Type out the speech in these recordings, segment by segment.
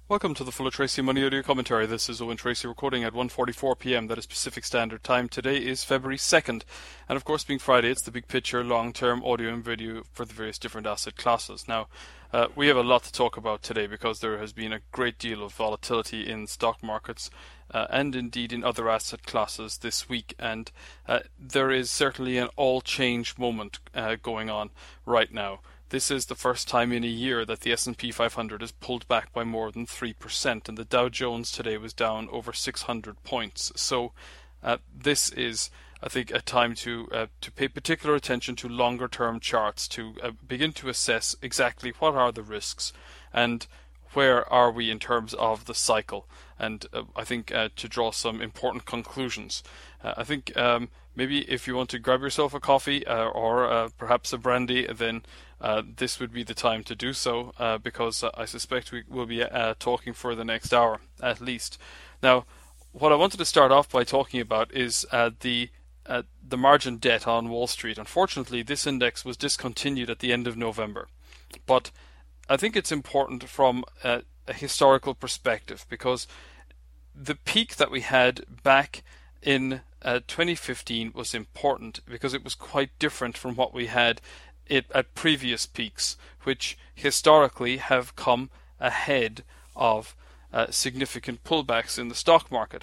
Welcome to the Full of Tracy Money Audio Commentary. This is Owen Tracy recording at 1:44 p.m. That is Pacific Standard Time. Today is February 2nd, and of course, being Friday, it's the big picture, long-term audio and video for the various different asset classes. Now, we have a lot to talk about today because there has been a great deal of volatility in stock markets and indeed in other asset classes this week, and there is certainly an all-change moment going on right now. This is the first time in a year that the S&P 500 has pulled back by more than 3%, and the Dow Jones today was down over 600 points. So this is, I think, a time to pay particular attention to longer-term charts, to begin to assess exactly what are the risks and where are we in terms of the cycle, and I think to draw some important conclusions. I think maybe if you want to grab yourself a coffee or perhaps a brandy, then this would be the time to do so, because I suspect we will be talking for the next hour at least. Now, what I wanted to start off by talking about is the margin debt on Wall Street. Unfortunately, this index was discontinued at the end of November, but I think it's important from a historical perspective, because the peak that we had back in 2015 was important because it was quite different from what we had at previous peaks, which historically have come ahead of significant pullbacks in the stock market.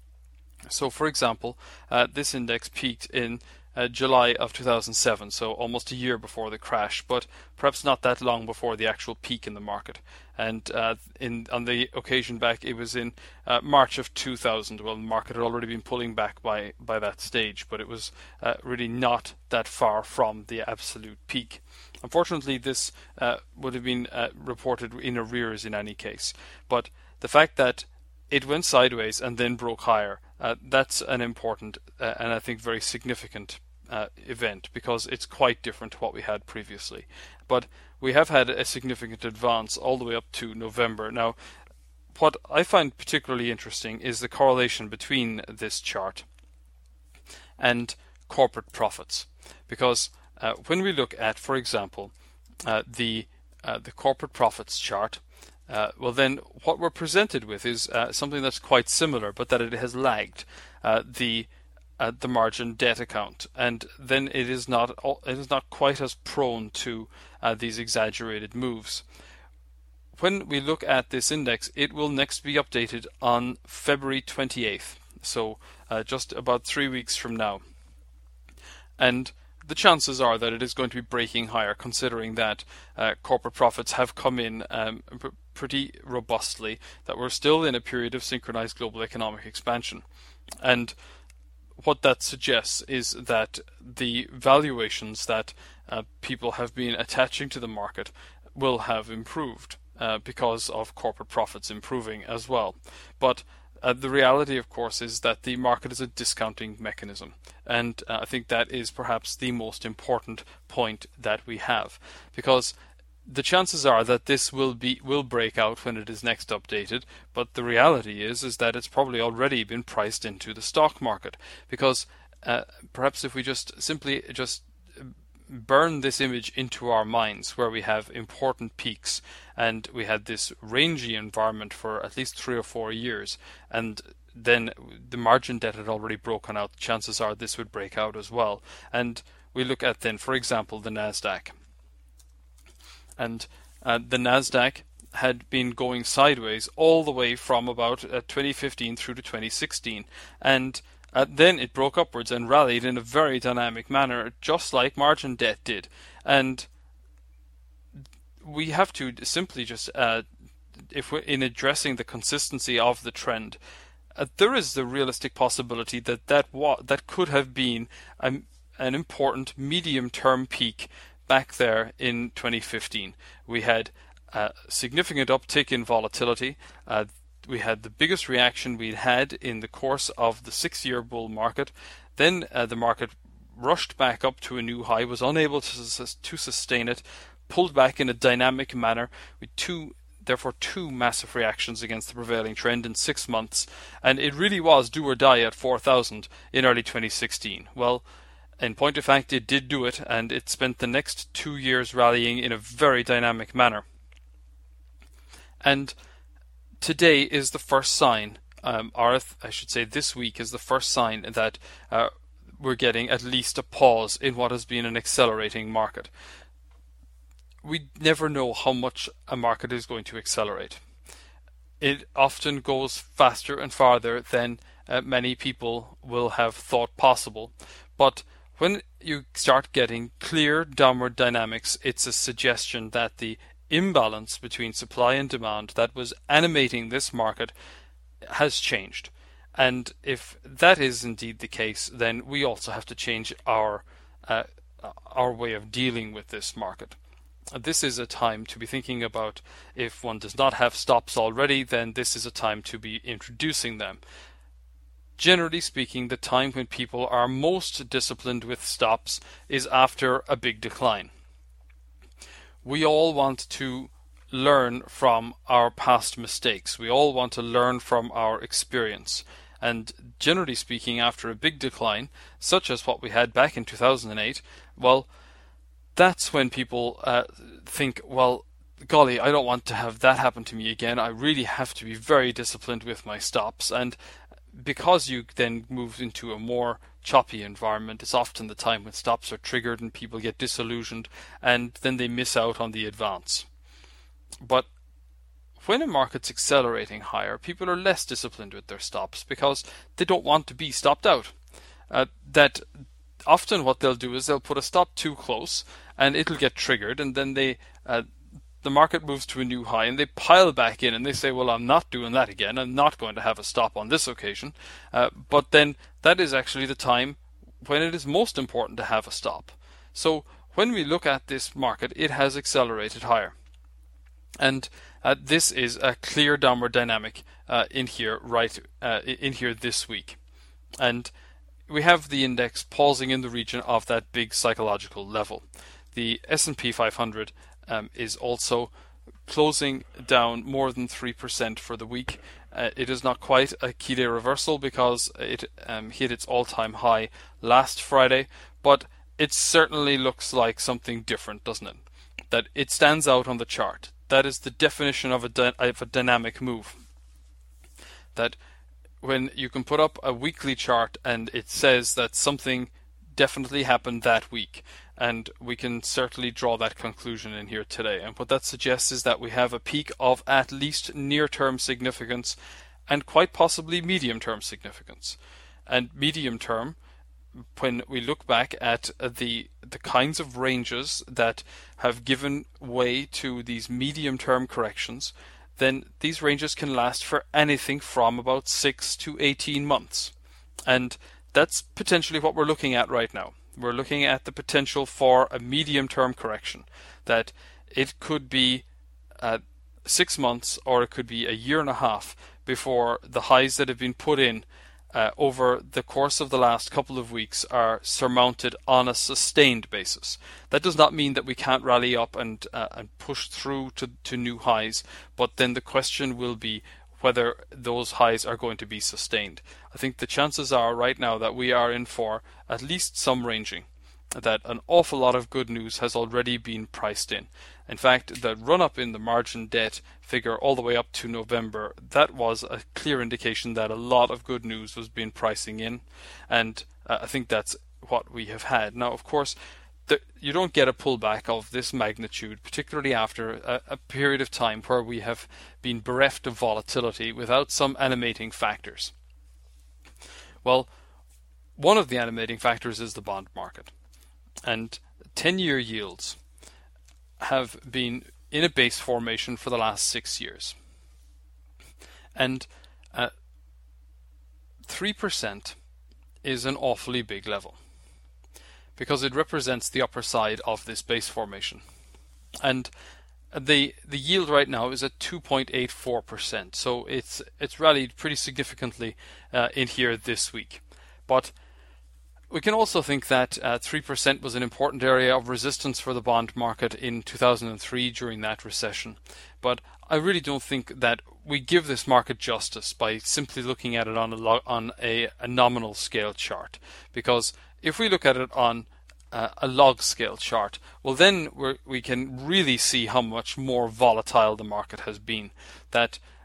So, for example, this index peaked in July of 2007, so almost a year before the crash, but perhaps not that long before the actual peak in the market. And on the occasion back, it was in March of 2000. Well, the market had already been pulling back by that stage, but it was really not that far from the absolute peak. Unfortunately, this would have been reported in arrears in any case. But the fact that it went sideways and then broke higher, that's an important and I think very significant event, because it's quite different to what we had previously. But we have had a significant advance all the way up to November. Now, what I find particularly interesting is the correlation between this chart and corporate profits, because when we look at, for example, the corporate profits chart, well, then what we're presented with is something that's quite similar, but that it has lagged the margin debt account, and then it is not quite as prone to these exaggerated moves. When we look at this index, it will next be updated on February 28th, so just about 3 weeks from now, and the chances are that it is going to be breaking higher, considering that corporate profits have come in pretty robustly, that we're still in a period of synchronized global economic expansion. And what that suggests is that the valuations that people have been attaching to the market will have improved because of corporate profits improving as well. But the reality, of course, is that the market is a discounting mechanism, and I think that is perhaps the most important point that we have, because the chances are that this will break out when it is next updated, but the reality is that it's probably already been priced into the stock market, because perhaps if we simply burn this image into our minds, where we have important peaks and we had this rangy environment for at least 3 or 4 years, and then the margin debt had already broken out, chances are this would break out as well. And we look at then, for example, the Nasdaq. And the Nasdaq had been going sideways all the way from about 2015 through to 2016, and then it broke upwards and rallied in a very dynamic manner, just like margin debt did. And we have to simply just, if we're in addressing the consistency of the trend, there is the realistic possibility that could have been an important medium-term peak back there in 2015. We had a significant uptick in volatility. We had the biggest reaction we'd had in the course of the 6-year bull market. Then the market rushed back up to a new high, was unable to sustain it, pulled back in a dynamic manner with therefore two massive reactions against the prevailing trend in 6 months, and it really was do or die at 4,000 in early 2016. Well, in point of fact, it did do it, and it spent the next 2 years rallying in a very dynamic manner. And today is the first sign, or I should say this week is the first sign that we're getting at least a pause in what has been an accelerating market. We never know how much a market is going to accelerate. It often goes faster and farther than many people will have thought possible. But when you start getting clear downward dynamics, it's a suggestion that the imbalance between supply and demand that was animating this market has changed. And if that is indeed the case, then we also have to change our way of dealing with this market. This is a time to be thinking about, if one does not have stops already, then this is a time to be introducing them. Generally speaking, the time when people are most disciplined with stops is after a big decline. We all want to learn from our past mistakes. We all want to learn from our experience. And generally speaking, after a big decline, such as what we had back in 2008, well, that's when people think, well, golly, I don't want to have that happen to me again. I really have to be very disciplined with my stops. And because you then move into a more choppy environment, it's often the time when stops are triggered and people get disillusioned, and then they miss out on the advance. But when a market's accelerating higher, people are less disciplined with their stops because they don't want to be stopped out. That often what they'll do is they'll put a stop too close and it'll get triggered, and then the market moves to a new high and they pile back in and they say, well, I'm not doing that again. I'm not going to have a stop on this occasion. But then that is actually the time when it is most important to have a stop. So when we look at this market, it has accelerated higher. And this is a clear downward dynamic in here this week. And we have the index pausing in the region of that big psychological level. The S&P 500 is also closing down more than 3% for the week. It is not quite a key day reversal because it hit its all-time high last Friday, but it certainly looks like something different, doesn't it? That it stands out on the chart. That is the definition of a dynamic move. That when you can put up a weekly chart and it says that something definitely happened that week, and we can certainly draw that conclusion in here today. And what that suggests is that we have a peak of at least near-term significance and quite possibly medium-term significance. And medium-term, when we look back at the kinds of ranges that have given way to these medium-term corrections, then these ranges can last for anything from about 6 to 18 months. And that's potentially what we're looking at right now. We're looking at the potential for a medium-term correction, that it could be 6 months or it could be a year and a half before the highs that have been put in over the course of the last couple of weeks are surmounted on a sustained basis. That does not mean that we can't rally up and push through to new highs, but then the question will be whether those highs are going to be sustained. I think the chances are right now that we are in for at least some ranging, that an awful lot of good news has already been priced in. In fact, the run-up in the margin debt figure all the way up to November, that was a clear indication that a lot of good news was being pricing in, and I think that's what we have had. Now, of course, you don't get a pullback of this magnitude, particularly after a period of time where we have been bereft of volatility without some animating factors. Well, one of the animating factors is the bond market. And 10-year yields have been in a base formation for the last 6 years. And 3% is an awfully big level, because it represents the upper side of this base formation. And the yield right now is at 2.84%, so it's rallied pretty significantly in here this week. But we can also think that 3% was an important area of resistance for the bond market in 2003 during that recession. But I really don't think that we give this market justice by simply looking at it on a nominal scale chart, because if we look at it on a log scale chart, well, then we can really see how much more volatile the market has been. That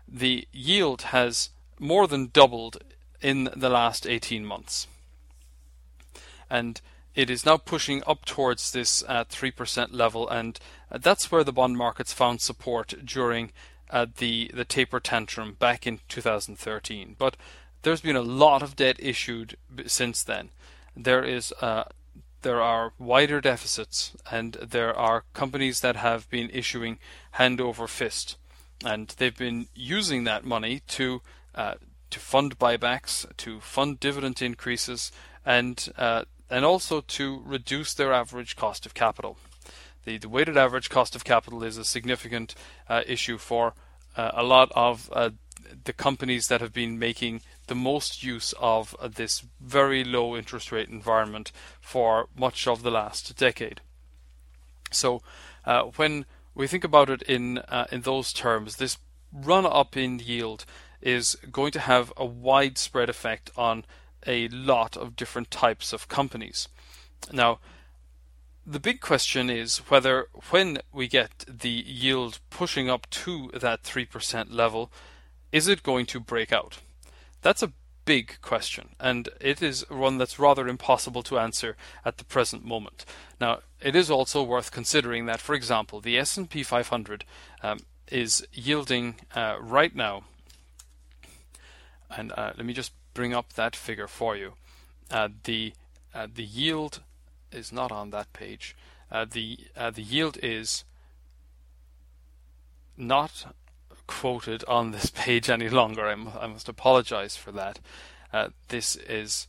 the yield has more than doubled in the last 18 months. And it is now pushing up towards this 3% level, and that's where the bond markets found support during the taper tantrum back in 2013. But there's been a lot of debt issued since then. There are wider deficits, and there are companies that have been issuing hand over fist, and they've been using that money to fund buybacks, to fund dividend increases, and also to reduce their average cost of capital. The weighted average cost of capital is a significant issue for a lot of the companies that have been making the most use of this very low interest rate environment for much of the last decade. So when we think about it in those terms, this run up in yield is going to have a widespread effect on a lot of different types of companies. Now, the big question is whether when we get the yield pushing up to that 3% level, is it going to break out? That's a big question, and it is one that's rather impossible to answer at the present moment. Now, it is also worth considering that, for example, the S&P 500 is yielding right now, and let me just bring up that figure for you. The yield is not on that page. The yield is not quoted on this page any longer. I must apologize for that. This is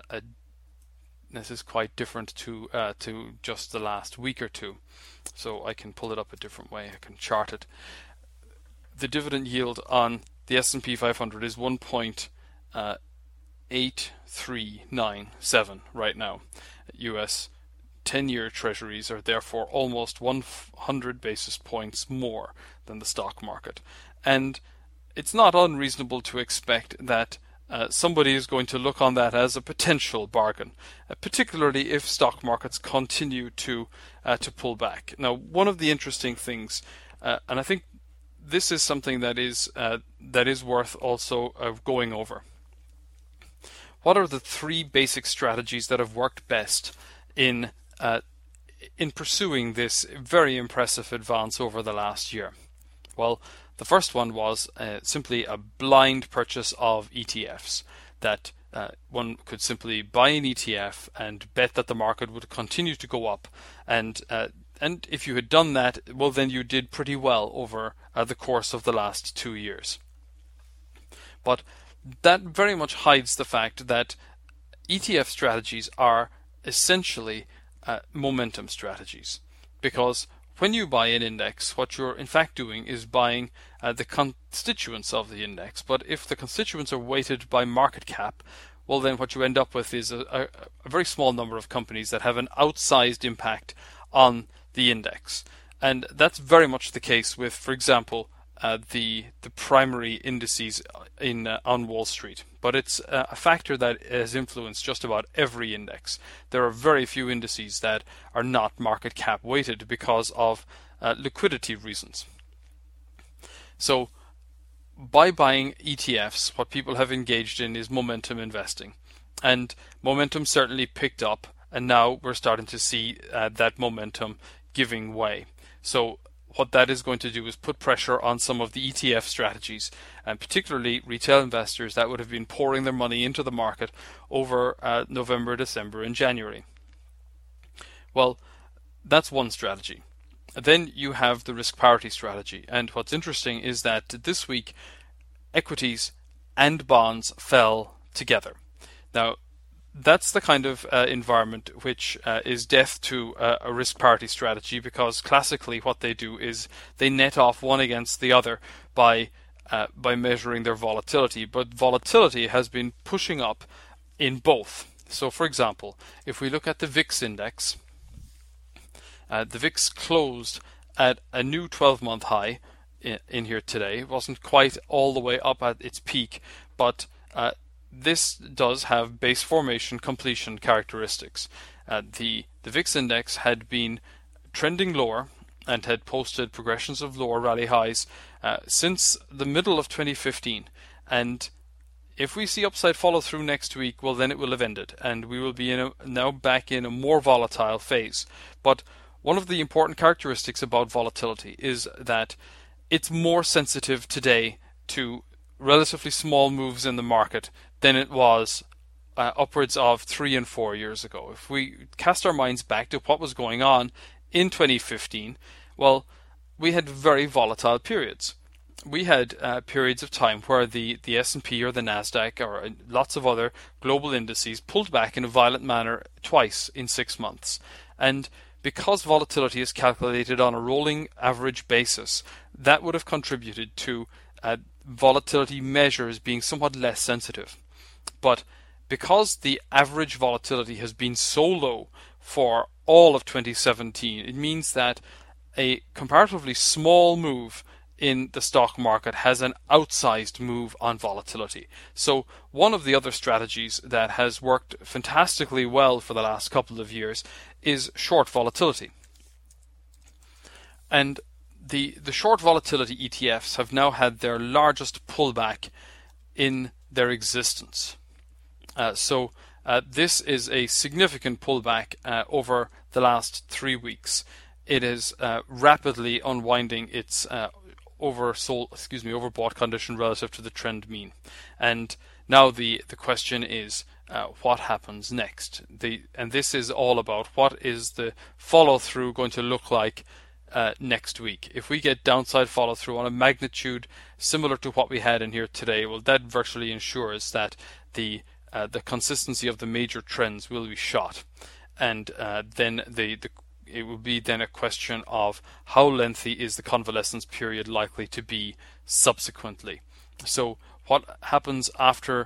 quite different to just the last week or two, so I can pull it up a different way. I can chart it. The dividend yield on the S&P 500 is 1.8397 right now. US 10-year treasuries are therefore almost 100 basis points more than the stock market. And it's not unreasonable to expect that somebody is going to look on that as a potential bargain, particularly if stock markets continue to pull back. Now, one of the interesting things, and I think this is something that is worth also going over. What are the three basic strategies that have worked best in pursuing this very impressive advance over the last year? Well, the first one was simply a blind purchase of ETFs, that one could simply buy an ETF and bet that the market would continue to go up, and if you had done that, well, then you did pretty well over the course of the last 2 years. But that very much hides the fact that ETF strategies are essentially momentum strategies, because when you buy an index, what you're in fact doing is buying the constituents of the index. But if the constituents are weighted by market cap, well, then what you end up with is a very small number of companies that have an outsized impact on the index. And that's very much the case with, for example, the primary indices on Wall Street. But it's a factor that has influenced just about every index. There are very few indices that are not market cap weighted because of liquidity reasons. So by buying ETFs, what people have engaged in is momentum investing. And momentum certainly picked up, and now we're starting to see that momentum giving way. So what that is going to do is put pressure on some of the ETF strategies, and particularly retail investors that would have been pouring their money into the market over November, December, and January. Well, that's one strategy. Then you have the risk parity strategy, and what's interesting is that this week equities and bonds fell together. Now, that's the kind of environment which is death to a risk parity strategy, because classically what they do is they net off one against the other by measuring their volatility. But volatility has been pushing up in both. So, for example, if we look at the VIX index, the VIX closed at a new 12-month high in here today. It wasn't quite all the way up at its peak, but this does have base formation completion characteristics. The VIX index had been trending lower and had posted progressions of lower rally highs since the middle of 2015. And if we see upside follow through next week, well, then it will have ended, and we will be now back in a more volatile phase. But one of the important characteristics about volatility is that it's more sensitive today to relatively small moves in the market than it was upwards of 3 and 4 years ago. If we cast our minds back to what was going on in 2015, well, we had very volatile periods. We had periods of time where the S&P or the Nasdaq or lots of other global indices pulled back in a violent manner twice in 6 months. And because volatility is calculated on a rolling average basis, that would have contributed to volatility measures being somewhat less sensitive. But because the average volatility has been so low for all of 2017, it means that a comparatively small move in the stock market has an outsized move on volatility. So one of the other strategies that has worked fantastically well for the last couple of years is short volatility. And the short volatility ETFs have now had their largest pullback in their existence. This is a significant pullback over the last 3 weeks. It is rapidly unwinding its overbought condition relative to the trend mean. And now the question is, what happens next? And this is all about what is the follow through going to look like next week. If we get downside follow through on a magnitude similar to what we had in here today, well, that virtually ensures that the consistency of the major trends will be shot, and then it will be then a question of how lengthy is the convalescence period likely to be subsequently. So what happens after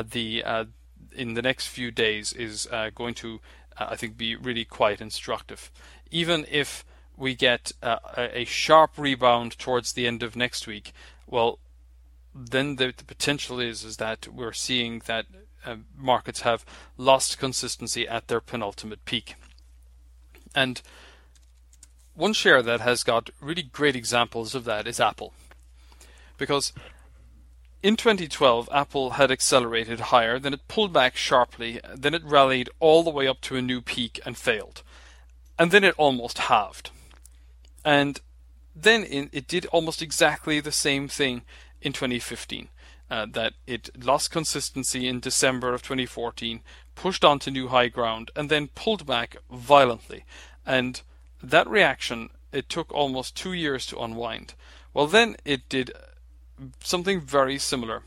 in the next few days is going to I think be really quite instructive. Even if we get a sharp rebound towards the end of next week, well, then the potential is that we're seeing that markets have lost consistency at their penultimate peak. And one share that has got really great examples of that is Apple. Because in 2012, Apple had accelerated higher, then it pulled back sharply, then it rallied all the way up to a new peak and failed. And then it almost halved. And then it did almost exactly the same thing in 2015. That it lost consistency in December of 2014, pushed on to new high ground, and then pulled back violently. And that reaction, it took almost 2 years to unwind. Well, then it did something very similar.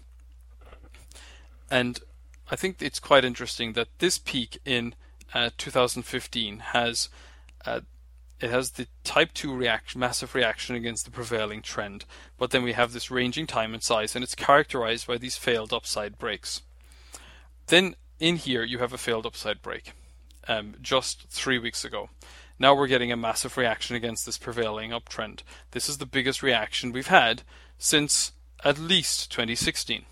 And I think it's quite interesting that this peak in 2015 has the type 2 reaction, massive reaction against the prevailing trend, but then we have this ranging time and size, and it's characterized by these failed upside breaks. Then in here you have a failed upside break just 3 weeks ago. Now we're getting a massive reaction against this prevailing uptrend. This is the biggest reaction we've had since at least 2016.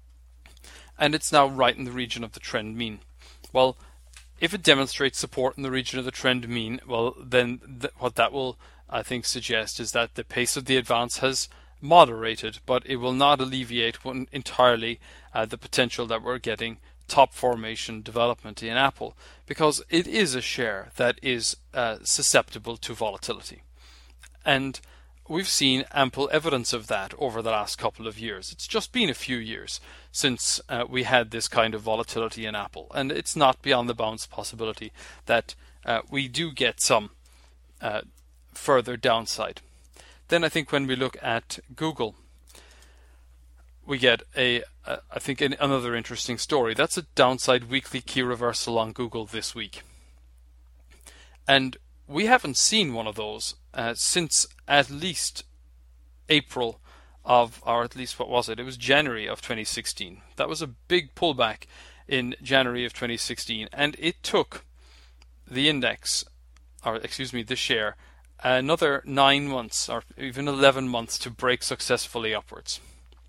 And it's now right in the region of the trend mean. Well, if it demonstrates support in the region of the trend mean, well, then what that will, I think, suggest is that the pace of the advance has moderated, but it will not alleviate entirely the potential that we're getting top formation development in Apple, because it is a share that is susceptible to volatility. And we've seen ample evidence of that over the last couple of years. It's just been a few years since we had this kind of volatility in Apple, and it's not beyond the bounds possibility that we do get some further downside. Then I think when we look at Google, we get I think another interesting story. That's a downside weekly key reversal on Google this week. And we haven't seen one of those since at least April or at least what was it? It was January of 2016. That was a big pullback in January of 2016, and it took the index, the share, another 9 months or even 11 months to break successfully upwards.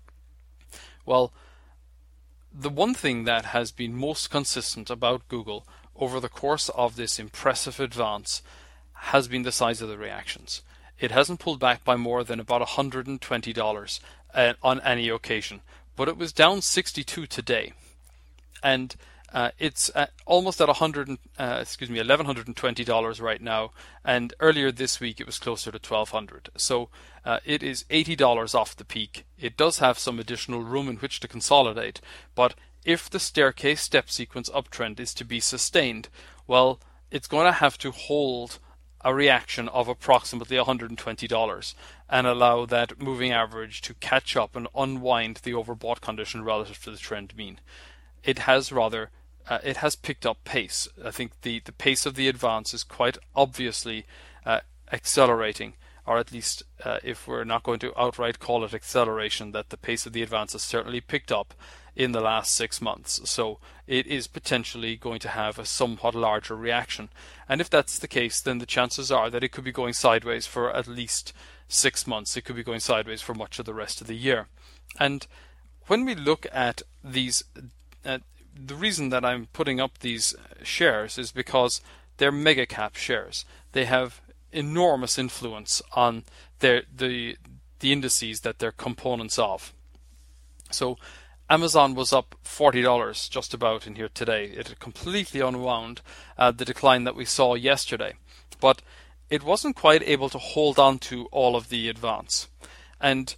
Well, the one thing that has been most consistent about Google over the course of this impressive advance has been the size of the reactions. it hasn't pulled back by more than about $120 on any occasion, but it was down 62 today, and it's almost at $1,120 right now, and earlier this week it was closer to $1,200. So it is $80 off the peak. It does have some additional room in which to consolidate, but if the staircase step sequence uptrend is to be sustained, well, it's going to have to hold a reaction of approximately $120 and allow that moving average to catch up and unwind the overbought condition relative to the trend mean. It has picked up pace. I think the pace of the advance is quite obviously accelerating, or at least if we're not going to outright call it acceleration, that the pace of the advance has certainly picked up in the last 6 months. So it is potentially going to have a somewhat larger reaction. And if that's the case, then the chances are that it could be going sideways for at least 6 months. It could be going sideways for much of the rest of the year. And when we look at these, the reason that I'm putting up these shares is because they're mega cap shares. They have enormous influence on the indices that they're components of. So Amazon was up $40 just about in here today. It had completely unwound the decline that we saw yesterday, but it wasn't quite able to hold on to all of the advance. And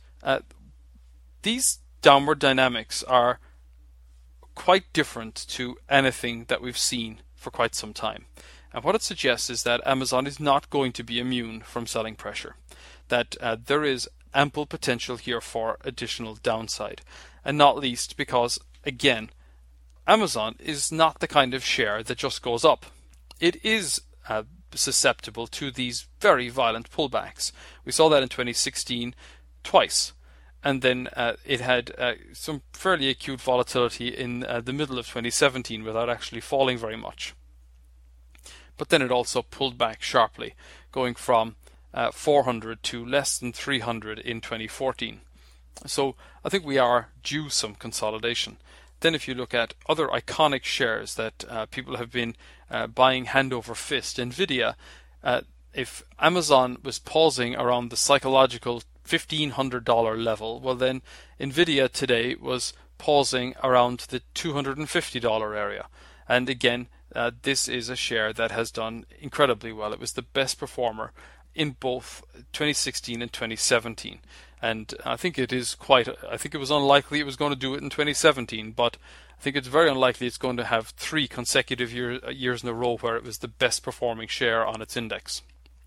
these downward dynamics are quite different to anything that we've seen for quite some time. And what it suggests is that Amazon is not going to be immune from selling pressure, that there is ample potential here for additional downside, and not least because, again, Amazon is not the kind of share that just goes up. It is susceptible to these very violent pullbacks. We saw that in 2016 twice. And then it had some fairly acute volatility in the middle of 2017 without actually falling very much. But then it also pulled back sharply, going from 400 to less than 300 in 2014. So I think we are due some consolidation. Then if you look at other iconic shares that people have been buying hand over fist, Nvidia, if Amazon was pausing around the psychological $1,500 level, well then Nvidia today was pausing around the $250 area. And again, this is a share that has done incredibly well. It was the best performer in both 2016 and 2017. And I think it was unlikely it was going to do it in 2017, but I think it's very unlikely it's going to have 3 consecutive years in a row where it was the best performing share on its index.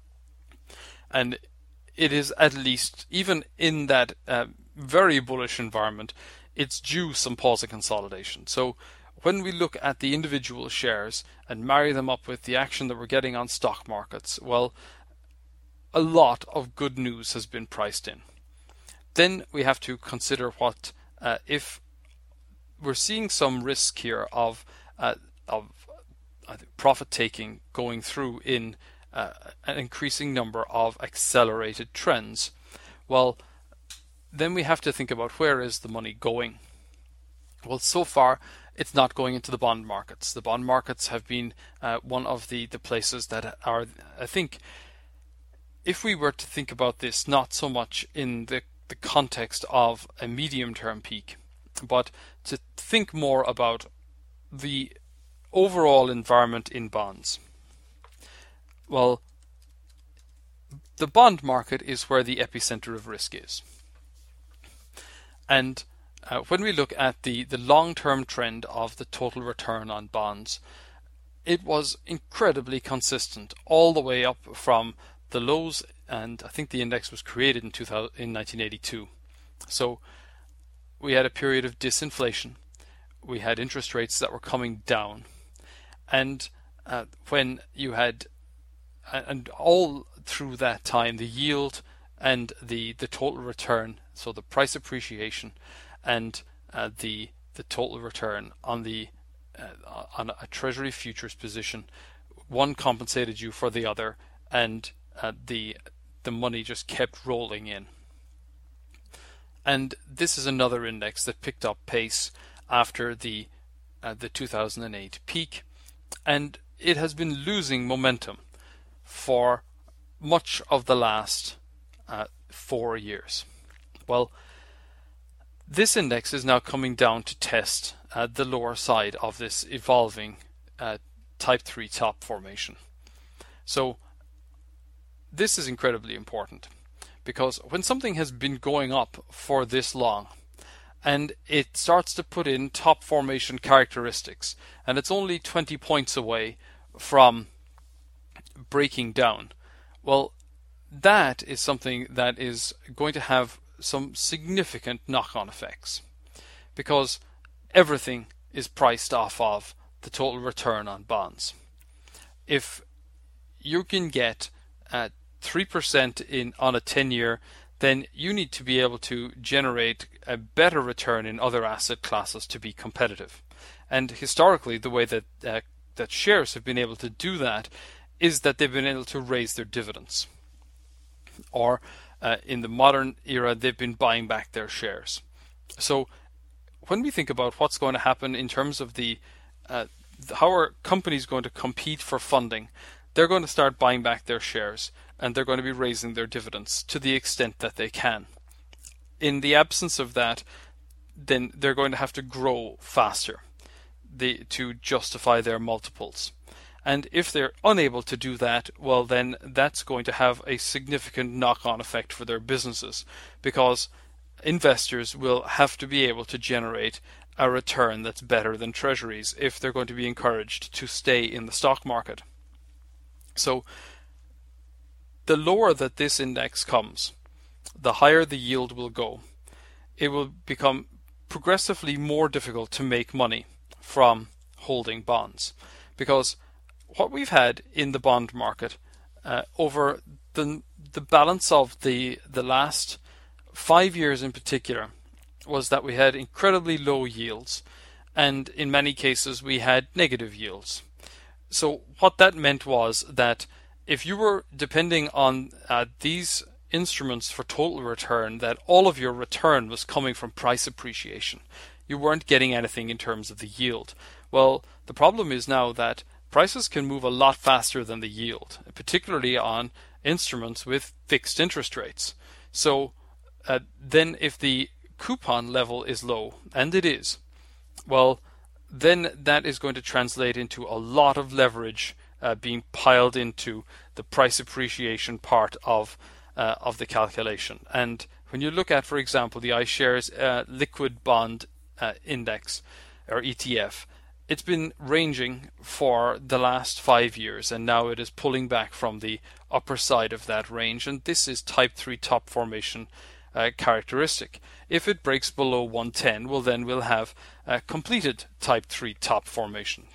And it is, at least, even in that very bullish environment, it's due some pause and consolidation. So when we look at the individual shares and marry them up with the action that we're getting on stock markets, well, a lot of good news has been priced in. Then we have to consider what if we're seeing some risk here of profit taking going through in an increasing number of accelerated trends. Well, then we have to think about where is the money going. Well, so far it's not going into the bond markets. The bond markets have been one of the places that are, I think, if we were to think about this not so much in the context of a medium-term peak, but to think more about the overall environment in bonds. Well, the bond market is where the epicenter of risk is. And when we look at the long-term trend of the total return on bonds, it was incredibly consistent all the way up from the lows, and I think the index was created in 1982. So we had a period of disinflation. We had interest rates that were coming down. And when you had, and all through that time, the yield and the total return, so the price appreciation and the total return on on a Treasury futures position, one compensated you for the other, and the money just kept rolling in. And this is another index that picked up pace after the 2008 peak, and it has been losing momentum for much of the last 4 years. Well, this index is now coming down to test the lower side of this evolving type 3 top formation. So this is incredibly important, because when something has been going up for this long and it starts to put in top formation characteristics and it's only 20 points away from breaking down, well, that is something that is going to have some significant knock-on effects, because everything is priced off of the total return on bonds. If you can get 3% on a 10-year, then you need to be able to generate a better return in other asset classes to be competitive. And historically, the way that that shares have been able to do that is that they've been able to raise their dividends, or in the modern era, they've been buying back their shares. So when we think about what's going to happen in terms of how are companies going to compete for funding, they're going to start buying back their shares, and they're going to be raising their dividends to the extent that they can. In the absence of that, then they're going to have to grow faster to justify their multiples. And if they're unable to do that, well, then that's going to have a significant knock-on effect for their businesses, because investors will have to be able to generate a return that's better than treasuries if they're going to be encouraged to stay in the stock market. So the lower that this index comes, the higher the yield will go. It will become progressively more difficult to make money from holding bonds, because what we've had in the bond market over the balance of the last 5 years in particular was that we had incredibly low yields, and in many cases we had negative yields. So what that meant was that if you were depending on these instruments for total return, that all of your return was coming from price appreciation. You weren't getting anything in terms of the yield. Well, the problem is now that prices can move a lot faster than the yield, particularly on instruments with fixed interest rates. So then if the coupon level is low, and it is, well, then that is going to translate into a lot of leverage being piled into the price appreciation part of the calculation. And when you look at, for example, the iShares Liquid Bond Index, or ETF, it's been ranging for the last 5 years, and now it is pulling back from the upper side of that range, and this is type 3 top formation characteristic. If it breaks below 110, well, then we'll have completed type 3 top formation.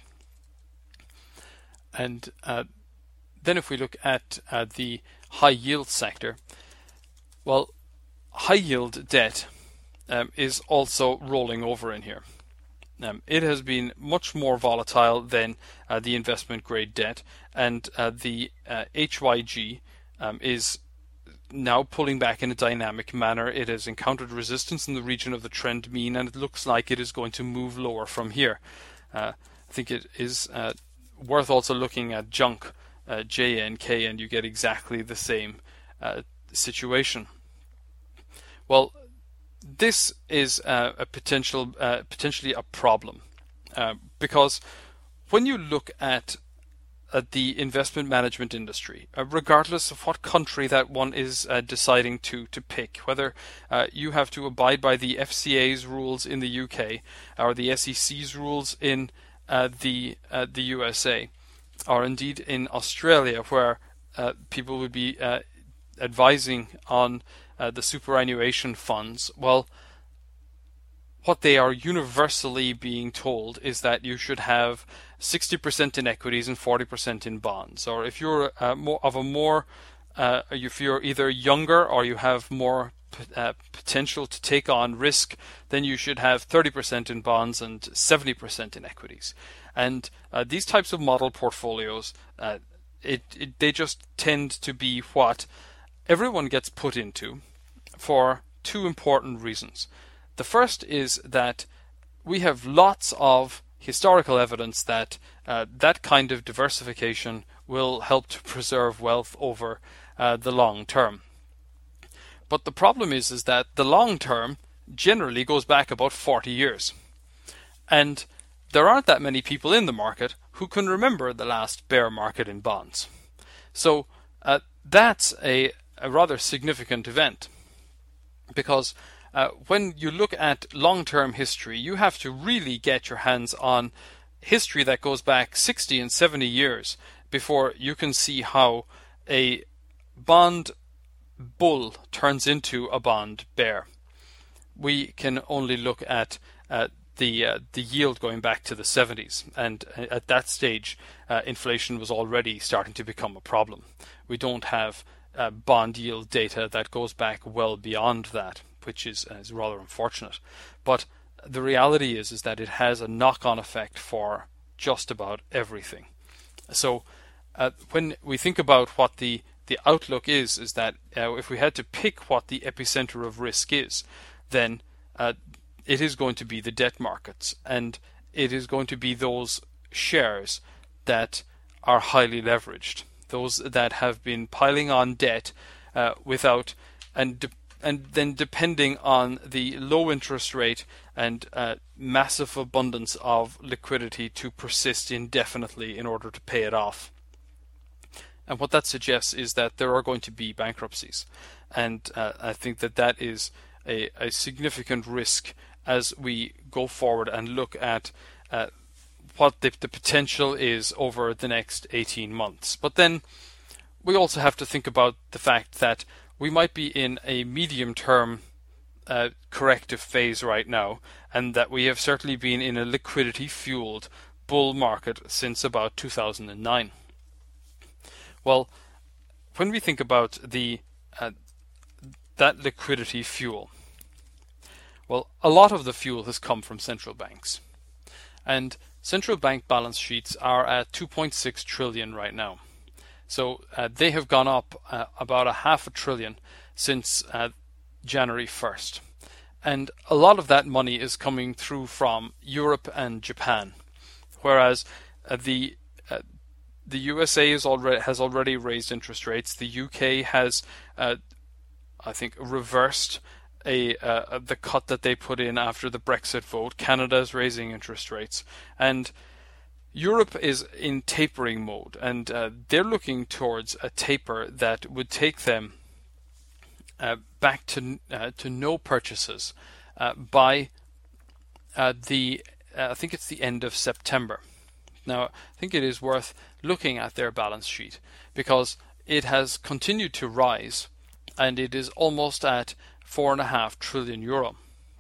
And then if we look at the high yield sector, well, high yield debt is also rolling over in here. It has been much more volatile than the investment grade debt, and the HYG is now pulling back in a dynamic manner. It has encountered resistance in the region of the trend mean, and it looks like it is going to move lower from here. I think it is worth also looking at junk JNK, and you get exactly the same situation. Well, this is potentially a problem, because when you look at the investment management industry, regardless of what country that one is deciding to pick, whether you have to abide by the FCA's rules in the UK or the SEC's rules in the USA, or indeed in Australia, where people would be advising on the superannuation funds, well, what they are universally being told is that you should have 60% in equities and 40% in bonds. Or if you're if you're either younger or you have more potential to take on risk, then you should have 30% in bonds and 70% in equities. And these types of model portfolios, they just tend to be what everyone gets put into for two important reasons. The first is that we have lots of historical evidence that that kind of diversification will help to preserve wealth over the long term. But the problem is that the long term generally goes back about 40 years. And there aren't that many people in the market who can remember the last bear market in bonds. So that's a rather significant event, because when you look at long-term history, you have to really get your hands on history that goes back 60 and 70 years before you can see how a bond bull turns into a bond bear. We can only look at the yield going back to the 70s, and at that stage inflation was already starting to become a problem. We don't have bond yield data that goes back well beyond that, which is rather unfortunate. But the reality is that it has a knock-on effect for just about everything. So when we think about what the outlook is that if we had to pick what the epicenter of risk is, then it is going to be the debt markets, and it is going to be those shares that are highly leveraged, those that have been piling on debt without and then depending on the low interest rate and massive abundance of liquidity to persist indefinitely in order to pay it off. And what that suggests is that there are going to be bankruptcies, and I think that is a significant risk as we go forward and look at what the potential is over the next 18 months. But then we also have to think about the fact that we might be in a medium-term corrective phase right now, and that we have certainly been in a liquidity-fueled bull market since about 2009. Well, when we think about that liquidity fuel, well, a lot of the fuel has come from central banks, and central bank balance sheets are at 2.6 trillion right now. So they have gone up about $500 billion since January 1st. And a lot of that money is coming through from Europe and Japan, whereas the USA has already raised interest rates. The UK has, I think, reversed the cut that they put in after the Brexit vote. Canada is raising interest rates, and Europe is in tapering mode, and they're looking towards a taper that would take them back to no purchases by I think it's the end of September. Now, I think it is worth looking at their balance sheet, because it has continued to rise, and it is almost at 4.5 trillion euro,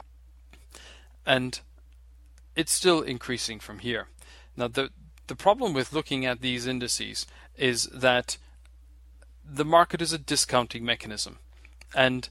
and it's still increasing from here. Now, the problem with looking at these indices is that the market is a discounting mechanism, and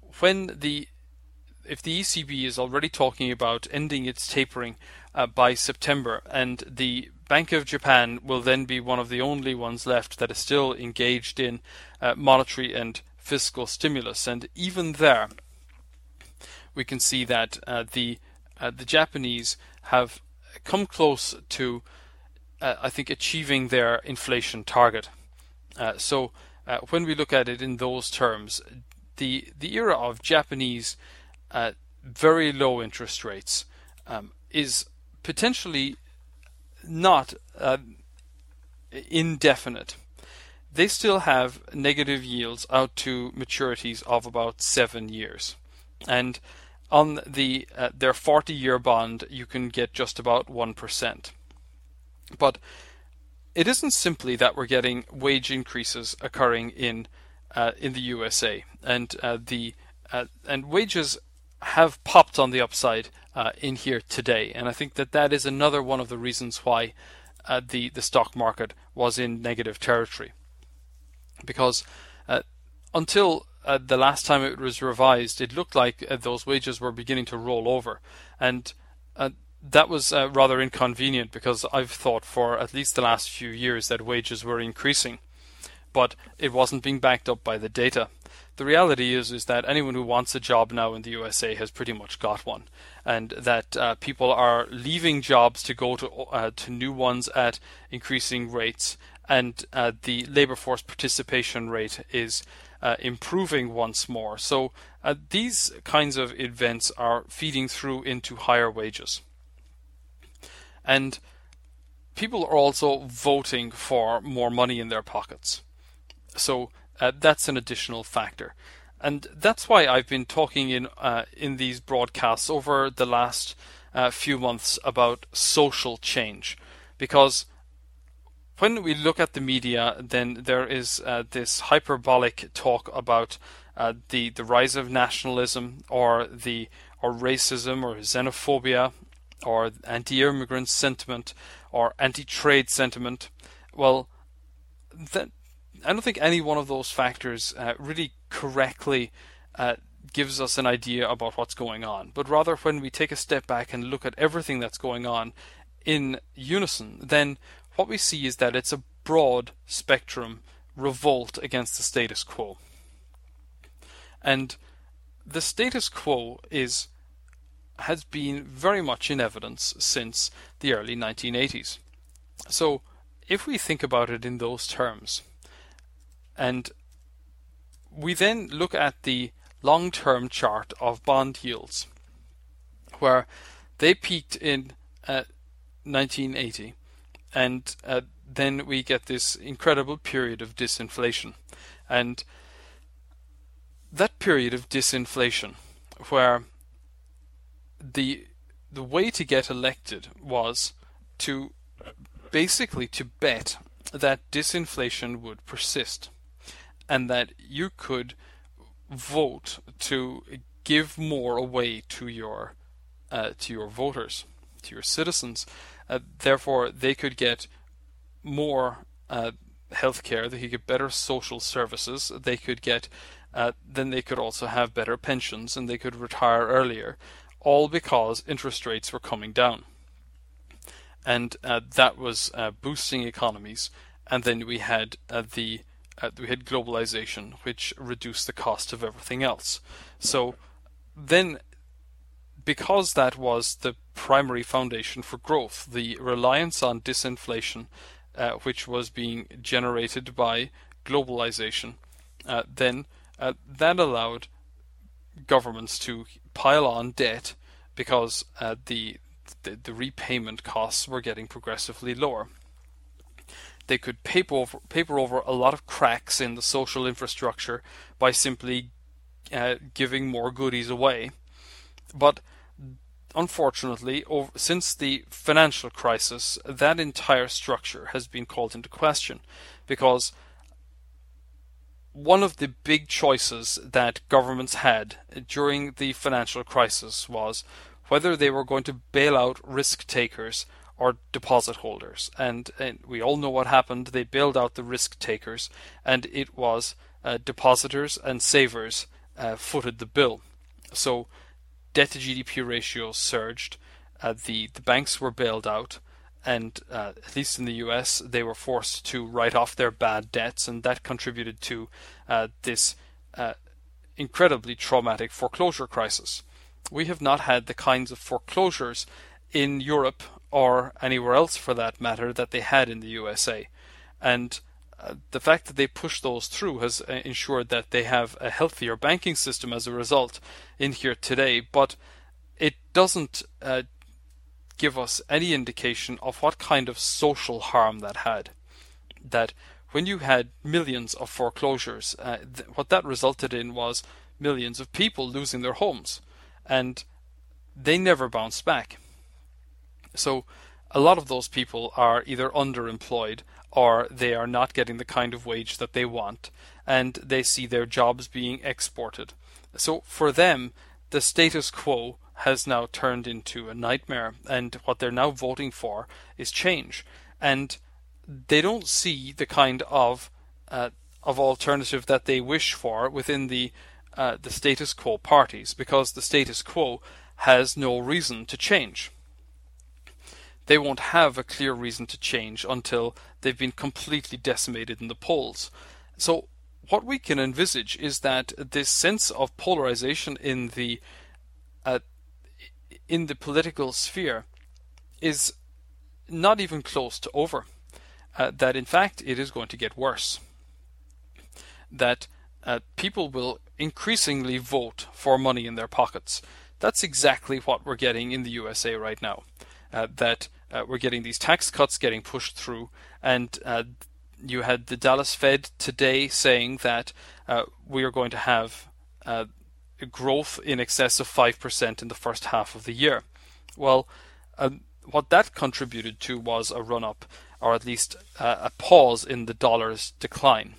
if the ECB is already talking about ending its tapering by September, and the Bank of Japan will then be one of the only ones left that is still engaged in monetary and fiscal stimulus, and even there we can see that the Japanese have come close to I think achieving their inflation target. So when we look at it in those terms, the era of Japanese very low interest rates is potentially not indefinite. They still have negative yields out to maturities of about 7 years, and on their 40-year bond you can get just about 1%. But it isn't simply that we're getting wage increases occurring in the USA, and wages have popped on the upside in here today, and I think that is another one of the reasons why the stock market was in negative territory, because until the last time it was revised, it looked like those wages were beginning to roll over, and that was rather inconvenient, because I've thought for at least the last few years that wages were increasing, but it wasn't being backed up by the data. The reality is that anyone who wants a job now in the USA has pretty much got one, and that people are leaving jobs to go to new ones at increasing rates, and the labour force participation rate is improving once more. So these kinds of events are feeding through into higher wages. And people are also voting for more money in their pockets. So that's an additional factor. And that's why I've been talking in these broadcasts over the last few months about social change. Because when we look at the media, then there is this hyperbolic talk about the rise of nationalism or racism or xenophobia or anti-immigrant sentiment or anti-trade sentiment. Well, I don't think any one of those factors really correctly gives us an idea about what's going on. But rather, when we take a step back and look at everything that's going on in unison, then what we see is that it's a broad spectrum revolt against the status quo. And the status quo has been very much in evidence since the early 1980s. So if we think about it in those terms, and we then look at the long-term chart of bond yields, where they peaked in 1980, and then we get this incredible period of disinflation. And that period of disinflation, where the way to get elected was to basically to bet that disinflation would persist, and that you could vote to give more away to your voters, to your citizens. Therefore, they could get more healthcare. They could get better social services. They could get then they could also have better pensions, and they could retire earlier, all because interest rates were coming down, and that was boosting economies. And then we had globalization, which reduced the cost of everything else. So then, because that was the primary foundation for growth, the reliance on disinflation, which was being generated by globalization, then that allowed governments to pile on debt because the repayment costs were getting progressively lower. They could paper over a lot of cracks in the social infrastructure by simply giving more goodies away. But unfortunately, since the financial crisis, that entire structure has been called into question, because one of the big choices that governments had during the financial crisis was whether they were going to bail out risk takers or deposit holders. And we all know what happened. They bailed out the risk takers, and it was depositors and savers footed the bill. So debt to GDP ratios surged, the banks were bailed out, and at least in the US, they were forced to write off their bad debts, and that contributed to this incredibly traumatic foreclosure crisis. We have not had the kinds of foreclosures in Europe, or anywhere else for that matter, that they had in the USA. And the fact that they pushed those through has ensured that they have a healthier banking system as a result in here today, but it doesn't give us any indication of what kind of social harm that had. That when you had millions of foreclosures, what that resulted in was millions of people losing their homes, and they never bounced back. So a lot of those people are either underemployed, or they are not getting the kind of wage that they want, and they see their jobs being exported. So for them, the status quo has now turned into a nightmare, and what they're now voting for is change. And they don't see the kind of alternative that they wish for within the status quo parties, because the status quo has no reason to change. They won't have a clear reason to change until they've been completely decimated in the polls. So what we can envisage is that this sense of polarization in the political sphere is not even close to over. that in fact it is going to get worse. That people will increasingly vote for money in their pockets. That's exactly what we're getting in the USA right now. That we're getting these tax cuts getting pushed through, and you had the Dallas Fed today saying that we are going to have growth in excess of 5% in the first half of the year. Well, what that contributed to was a run-up, or at least a pause in the dollar's decline.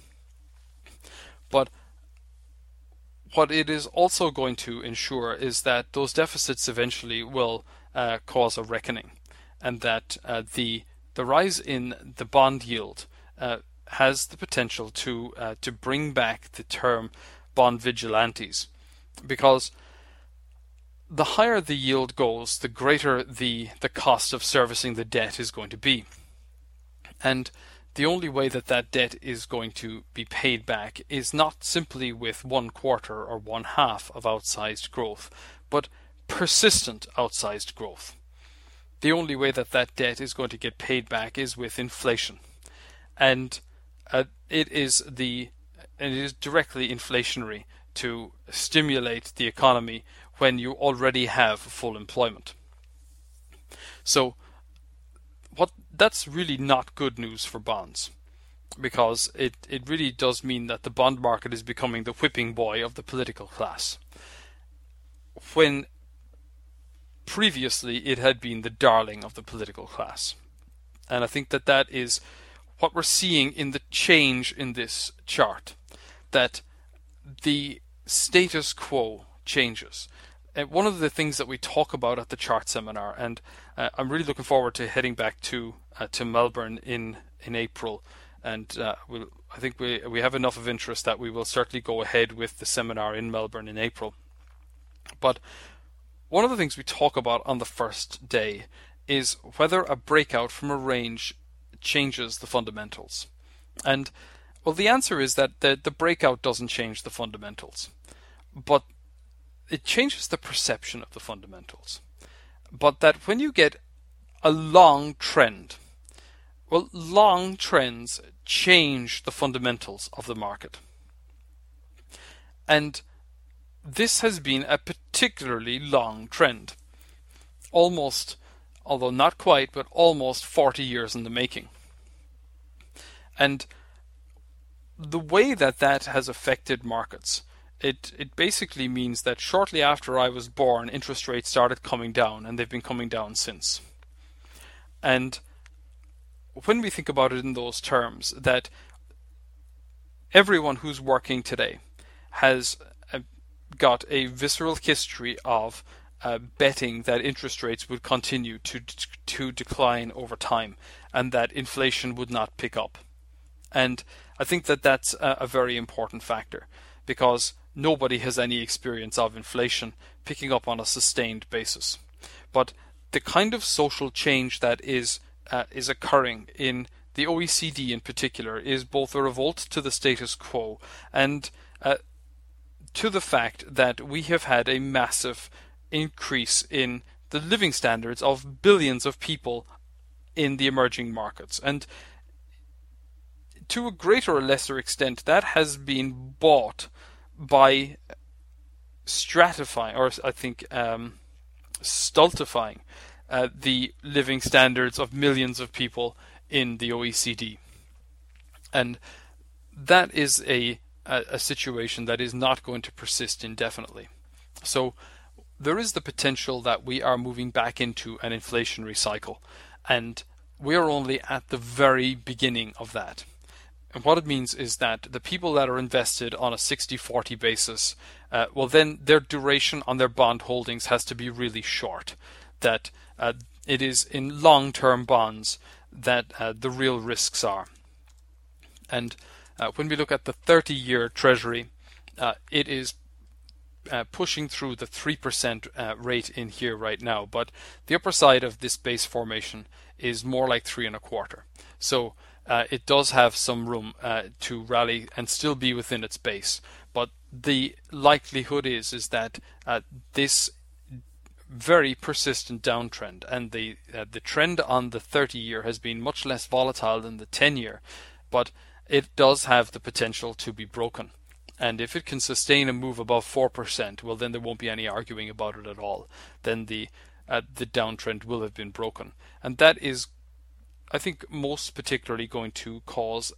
But what it is also going to ensure is that those deficits eventually will cause a reckoning, and that the rise in the bond yield has the potential to bring back the term bond vigilantes, because the higher the yield goes, the greater the cost of servicing the debt is going to be. And the only way that that debt is going to be paid back is not simply with 1 quarter or 1/2 of outsized growth, but persistent outsized growth. The only way that that debt is going to get paid back is with inflation. And it is directly inflationary to stimulate the economy when you already have full employment. So that's really not good news for bonds, because it really does mean that the bond market is becoming the whipping boy of the political class, when previously it had been the darling of the political class. And I think that is what we're seeing in the change in this chart, that the status quo changes. One of the things that we talk about at the chart seminar, and I'm really looking forward to heading back to Melbourne in April, and I think we have enough of interest that we will certainly go ahead with the seminar in Melbourne in April. But one of the things we talk about on the first day is whether a breakout from a range changes the fundamentals. And well, the answer is that the breakout doesn't change the fundamentals, but it changes the perception of the fundamentals. But that when you get a long trend, well, long trends change the fundamentals of the market. And this has been a particularly long trend. Almost, although not quite, but almost 40 years in the making. And the way that has affected markets, it basically means that shortly after I was born, interest rates started coming down, and they've been coming down since. And when we think about it in those terms, that everyone who's working today has got a visceral history of betting that interest rates would continue to decline over time, and that inflation would not pick up. And I think that's a very important factor, because nobody has any experience of inflation picking up on a sustained basis. But the kind of social change that is occurring in the OECD in particular is both a revolt to the status quo and to the fact that we have had a massive increase in the living standards of billions of people in the emerging markets. And to a greater or lesser extent, that has been bought by stratifying, or I think stultifying, the living standards of millions of people in the OECD. And that is a situation that is not going to persist indefinitely. So there is the potential that we are moving back into an inflationary cycle, and we are only at the very beginning of that. And what it means is that the people that are invested on a 60-40 basis, well, then their duration on their bond holdings has to be really short. That it is in long-term bonds that the real risks are. And when we look at the 30-year Treasury, it is pushing through the 3% rate in here right now. But the upper side of this base formation is more like 3.25. So it does have some room to rally and still be within its base. But the likelihood is that this very persistent downtrend, and the trend on the 30-year has been much less volatile than the 10-year, but it does have the potential to be broken. And if it can sustain a move above 4%, well, then there won't be any arguing about it at all. Then the downtrend will have been broken, and that is, I think, most particularly going to cause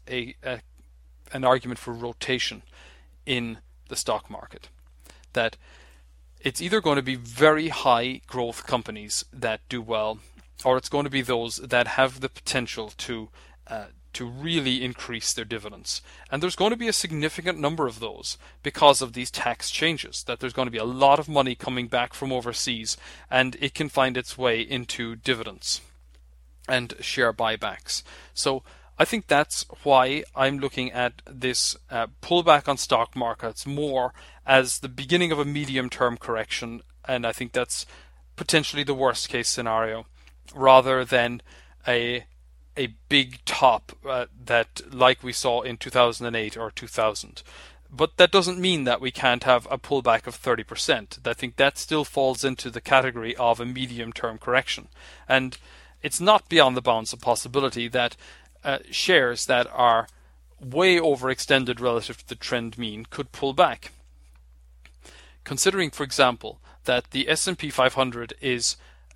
an argument for rotation in the stock market. That it's either going to be very high growth companies that do well, or it's going to be those that have the potential to really increase their dividends. And there's going to be a significant number of those because of these tax changes, that there's going to be a lot of money coming back from overseas, and it can find its way into dividends and share buybacks. So I think that's why I'm looking at this pullback on stock markets more as the beginning of a medium-term correction, and I think that's potentially the worst-case scenario, rather than a big top that like we saw in 2008 or 2000. But that doesn't mean that we can't have a pullback of 30%. I think that still falls into the category of a medium-term correction. And it's not beyond the bounds of possibility that shares that are way overextended relative to the trend mean could pull back. Considering, for example, that the S&P 500 is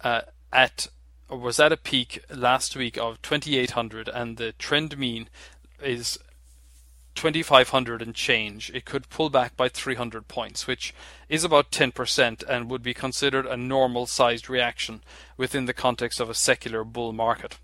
was at a peak last week of 2,800 and the trend mean is 2,500 and change, it could pull back by 300 points, which is about 10% and would be considered a normal sized reaction within the context of a secular bull market.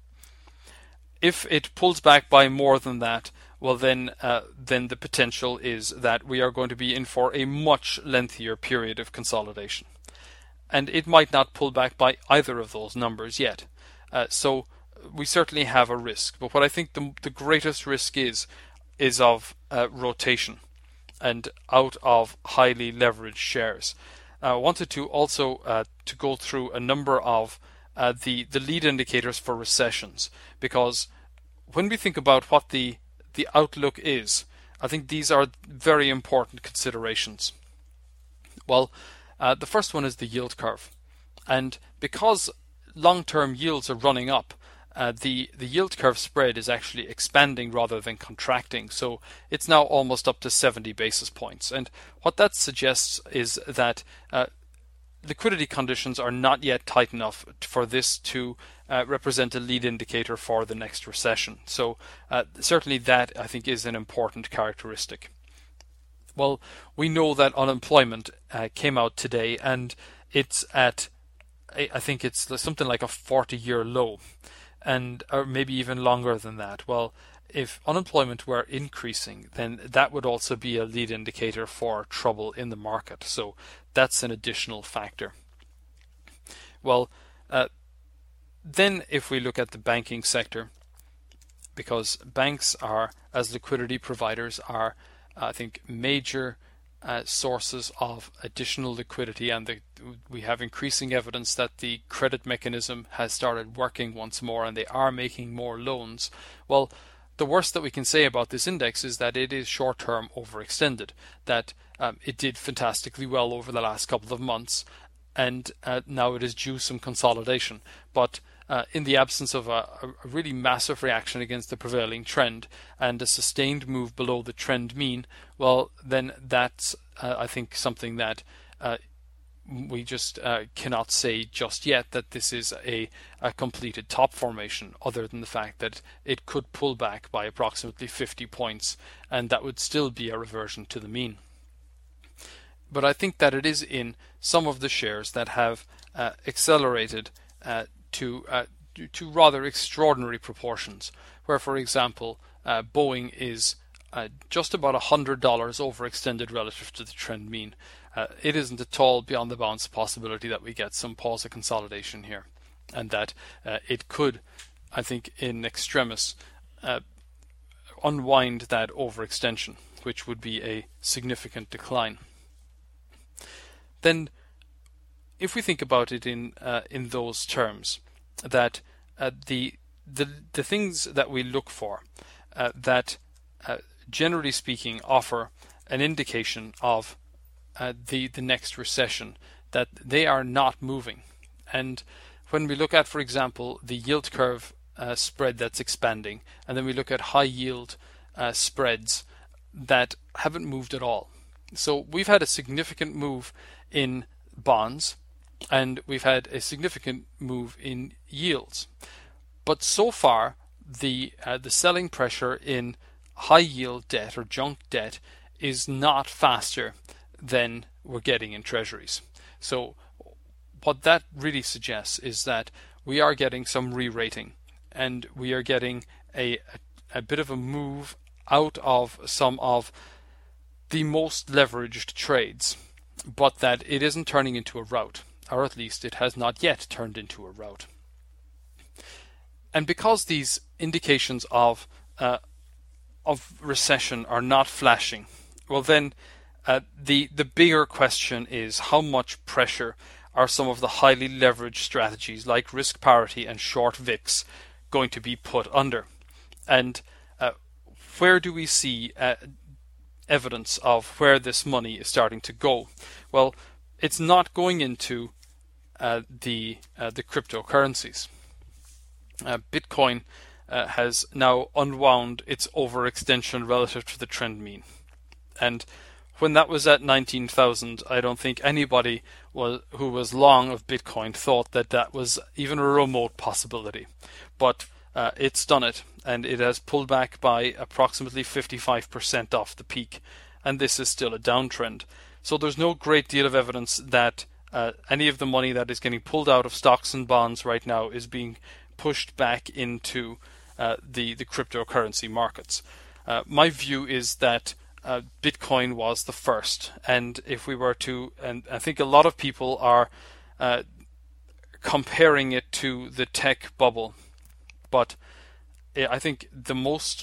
If it pulls back by more than that, well then the potential is that we are going to be in for a much lengthier period of consolidation. And it might not pull back by either of those numbers yet. So we certainly have a risk. But what I think the greatest risk is of rotation and out of highly leveraged shares. I wanted to also to go through a number of the lead indicators for recessions, because when we think about what the outlook is, I think these are very important considerations. Well, the first one is the yield curve, and because long-term yields are running up, the yield curve spread is actually expanding rather than contracting, so it's now almost up to 70 basis points. And what that suggests is that liquidity conditions are not yet tight enough for this to represent a lead indicator for the next recession. So certainly that, I think, is an important characteristic. Well, we know that unemployment came out today, and it's at, I think it's something like a 40-year low, and or maybe even longer than that. Well, if unemployment were increasing, then that would also be a lead indicator for trouble in the market. So that's an additional factor. Well, then if we look at the banking sector, because banks are, as liquidity providers, are I think major sources of additional liquidity, and we have increasing evidence that the credit mechanism has started working once more and they are making more loans. Well, the worst that we can say about this index is that it is short-term overextended, that it did fantastically well over the last couple of months, and now it is due some consolidation. But in the absence of a really massive reaction against the prevailing trend and a sustained move below the trend mean, well, then that's, I think, something that we just cannot say just yet that this is a completed top formation, other than the fact that it could pull back by approximately 50 points, and that would still be a reversion to the mean. But I think that it is in some of the shares that have accelerated to rather extraordinary proportions, where, for example, Boeing is just about $100 overextended relative to the trend mean. It isn't at all beyond the bounds of possibility that we get some pause of consolidation here, and that it could, I think, in extremis, unwind that overextension, which would be a significant decline. Then, if we think about it in those terms, that the things that we look for that generally speaking offer an indication of the next recession that they are not moving. And when we look at, for example, the yield curve spread that's expanding, and then we look at high yield spreads that haven't moved at all. So we've had a significant move in bonds, and we've had a significant move in yields. But so far, the selling pressure in high yield debt or junk debt is not faster than we're getting in treasuries. So what that really suggests is that we are getting some re-rating, and we are getting a bit of a move out of some of the most leveraged trades, but that it isn't turning into a rout, or at least it has not yet turned into a rout. And because these indications of recession are not flashing, well then the bigger question is how much pressure are some of the highly leveraged strategies like risk parity and short VIX going to be put under? And where do we see evidence of where this money is starting to go? Well, it's not going into the cryptocurrencies. Bitcoin has now unwound its overextension relative to the trend mean. And when that was at 19,000, I don't think anybody who was long of Bitcoin thought that was even a remote possibility. But it's done it, and it has pulled back by approximately 55% off the peak, and this is still a downtrend. So there's no great deal of evidence that any of the money that is getting pulled out of stocks and bonds right now is being pushed back into the cryptocurrency markets. My view is that Bitcoin was the first, and if we were to, and I think a lot of people are comparing it to the tech bubble, but I think the most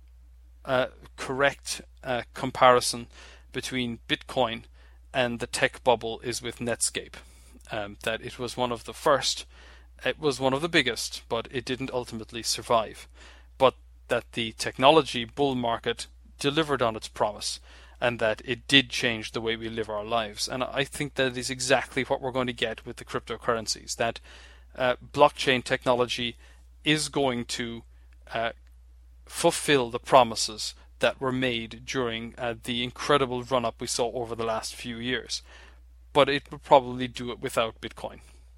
correct comparison between Bitcoin and the tech bubble is with Netscape. That it was one of the first, it was one of the biggest, but it didn't ultimately survive. But that the technology bull market delivered on its promise, and that it did change the way we live our lives. And I think that is exactly what we're going to get with the cryptocurrencies, that blockchain technology is going to fulfill the promises that were made during the incredible run-up we saw over the last few years. But it will probably do it without Bitcoin.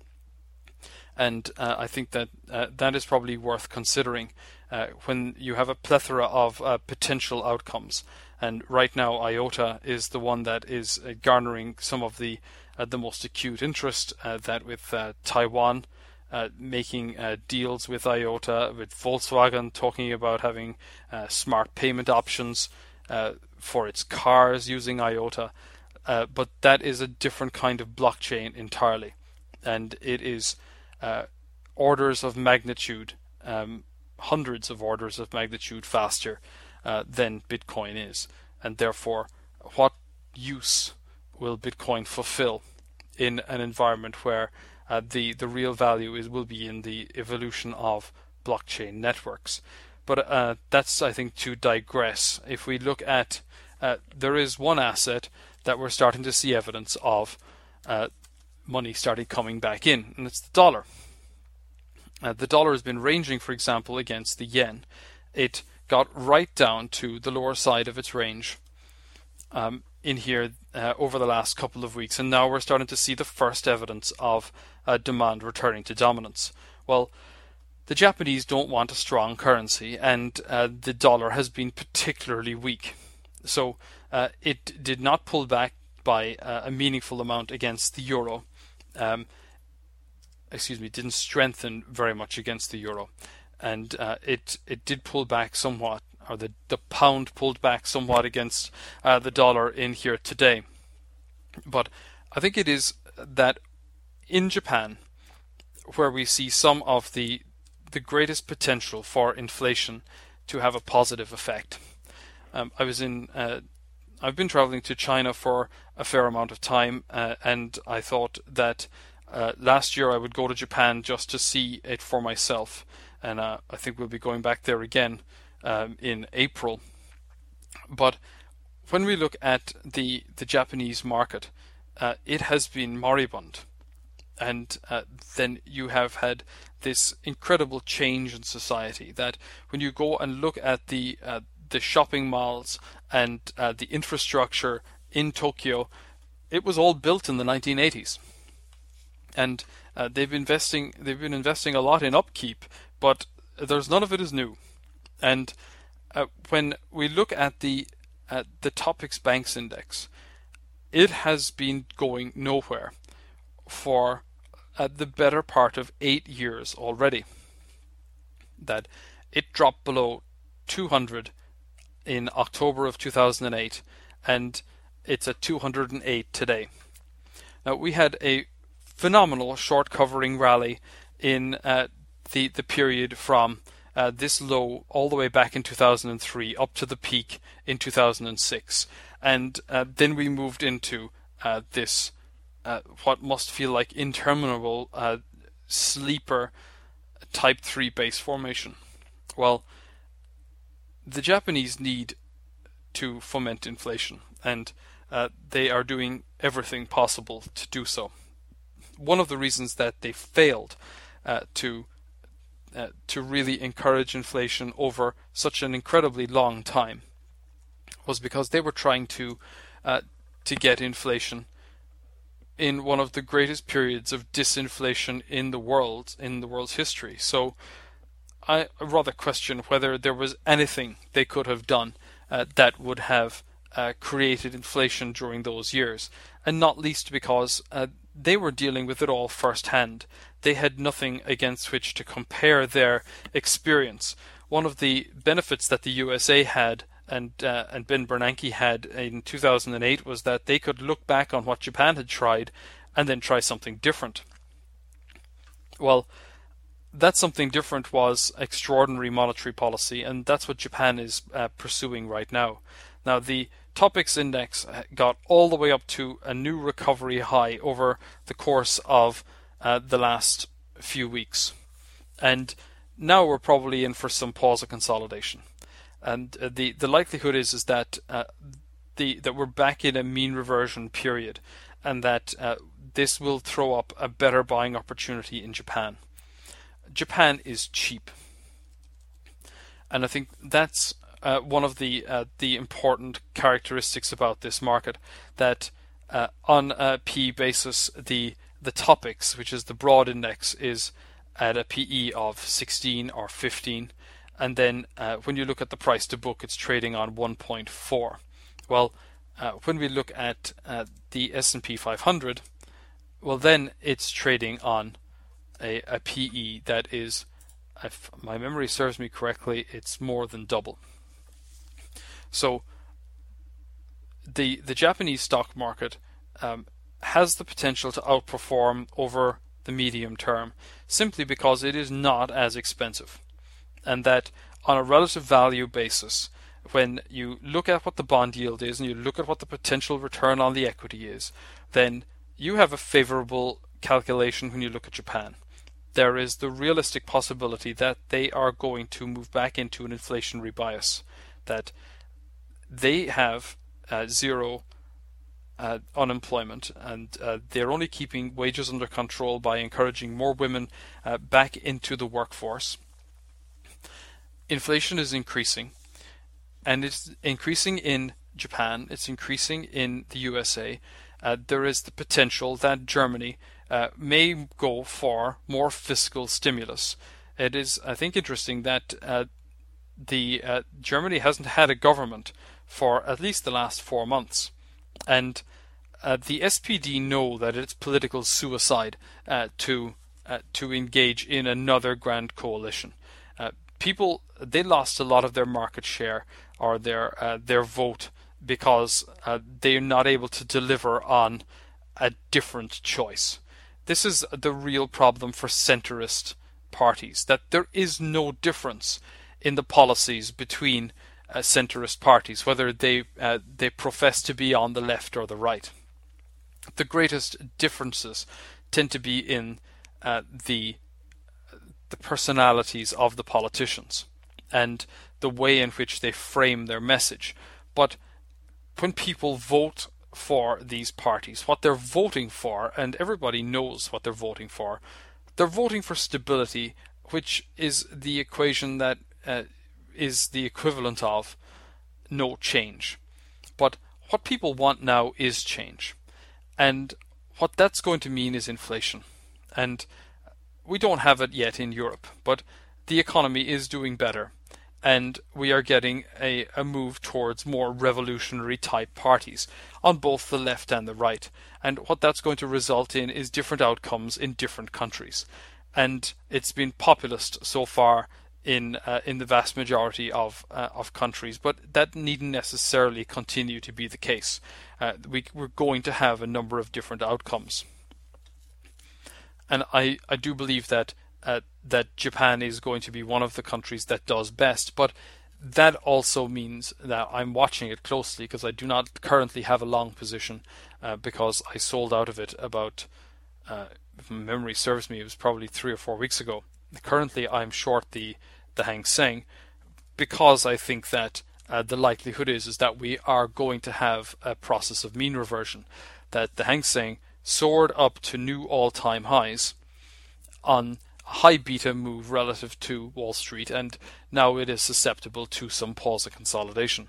And I think that that is probably worth considering when you have a plethora of potential outcomes. And right now, IOTA is the one that is garnering some of the most acute interest. That with Taiwan making deals with IOTA, with Volkswagen talking about having smart payment options for its cars using IOTA. But that is a different kind of blockchain entirely, and it is orders of magnitude, hundreds of orders of magnitude faster than Bitcoin is. And therefore, what use will Bitcoin fulfill in an environment where the real value will be in the evolution of blockchain networks? But that's, I think, to digress. If we look at, there is one asset that we're starting to see evidence of money starting coming back in, and it's the dollar. The dollar has been ranging, for example, against the yen. It got right down to the lower side of its range in here over the last couple of weeks, and now we're starting to see the first evidence of demand returning to dominance. Well, the Japanese don't want a strong currency, and the dollar has been particularly weak. So it did not pull back by a meaningful amount against the euro. Didn't strengthen very much against the euro, and it did pull back somewhat, or the pound pulled back somewhat against the dollar in here today. But I think it is that in Japan where we see some of the greatest potential for inflation to have a positive effect. I've been traveling to China for a fair amount of time, and I thought that last year I would go to Japan just to see it for myself, and I think we'll be going back there again in April. But when we look at the Japanese market, it has been moribund. And then you have had this incredible change in society that when you go and look at the shopping malls and the infrastructure in Tokyo, it was all built in the 1980s. And they've been investing a lot in upkeep, but there's none of it is new. And when we look at the Topix Banks Index, it has been going nowhere for the better part of 8 years already. That it dropped below 200 in October of 2008, and it's at 208 today. Now, we had a phenomenal short covering rally in the period from this low all the way back in 2003 up to the peak in 2006, and then we moved into this what must feel like interminable sleeper type 3 base formation. Well, the Japanese need to foment inflation, and they are doing everything possible to do so. One of the reasons that they failed to really encourage inflation over such an incredibly long time was because they were trying to get inflation in one of the greatest periods of disinflation in the world's history. So I rather question whether there was anything they could have done that would have created inflation during those years, and not least because they were dealing with it all firsthand. They had nothing against which to compare their experience. One of the benefits that the USA had and Ben Bernanke had in 2008 was that they could look back on what Japan had tried and then try something different. Well, that something different was extraordinary monetary policy, and that's what Japan is pursuing right now. Now, the Topix index got all the way up to a new recovery high over the course of the last few weeks, and now we're probably in for some pause of consolidation. And the likelihood is that that we're back in a mean reversion period, and that this will throw up a better buying opportunity in Japan. Japan is cheap, and I think that's one of the important characteristics about this market. That on a PE basis, the Topix, which is the broad index, is at a PE of 16 or 15. And then when you look at the price to book, it's trading on 1.4. Well, when we look at the S&P 500, well, then it's trading on a PE that is, if my memory serves me correctly, it's more than double. So the Japanese stock market has the potential to outperform over the medium term simply because it is not as expensive. And that on a relative value basis, when you look at what the bond yield is and you look at what the potential return on the equity is, then you have a favorable calculation when you look at Japan. There is the realistic possibility that they are going to move back into an inflationary bias, that they have zero unemployment, and they're only keeping wages under control by encouraging more women back into the workforce. Inflation is increasing, and it's increasing in Japan, it's increasing in the USA. There is the potential that Germany may go for more fiscal stimulus. It is, I think, interesting that Germany hasn't had a government for at least the last 4 months, and the SPD know that it's political suicide to engage in another grand coalition. People, they lost a lot of their market share or their vote because they're not able to deliver on a different choice. This is the real problem for centrist parties, that there is no difference in the policies between centrist parties, whether they profess to be on the left or the right. The greatest differences tend to be in the personalities of the politicians and the way in which they frame their message. But when people vote for these parties, what they're voting for, and everybody knows what they're voting for. They're voting for stability, which is the equation that is the equivalent of no change. But what people want now is change. And what that's going to mean is inflation. And we don't have it yet in Europe, but the economy is doing better. And we are getting a move towards more revolutionary type parties on both the left and the right. And what that's going to result in is different outcomes in different countries. And it's been populist so far in the vast majority of countries, but that needn't necessarily continue to be the case. We're going to have a number of different outcomes. And I do believe that Japan is going to be one of the countries that does best, but that also means that I'm watching it closely because I do not currently have a long position because I sold out of it about, if memory serves me, it was probably 3 or 4 weeks ago. Currently I'm short the Hang Seng because I think that the likelihood is that we are going to have a process of mean reversion, that the Hang Seng soared up to new all-time highs on high beta move relative to Wall Street, and now it is susceptible to some pause of consolidation.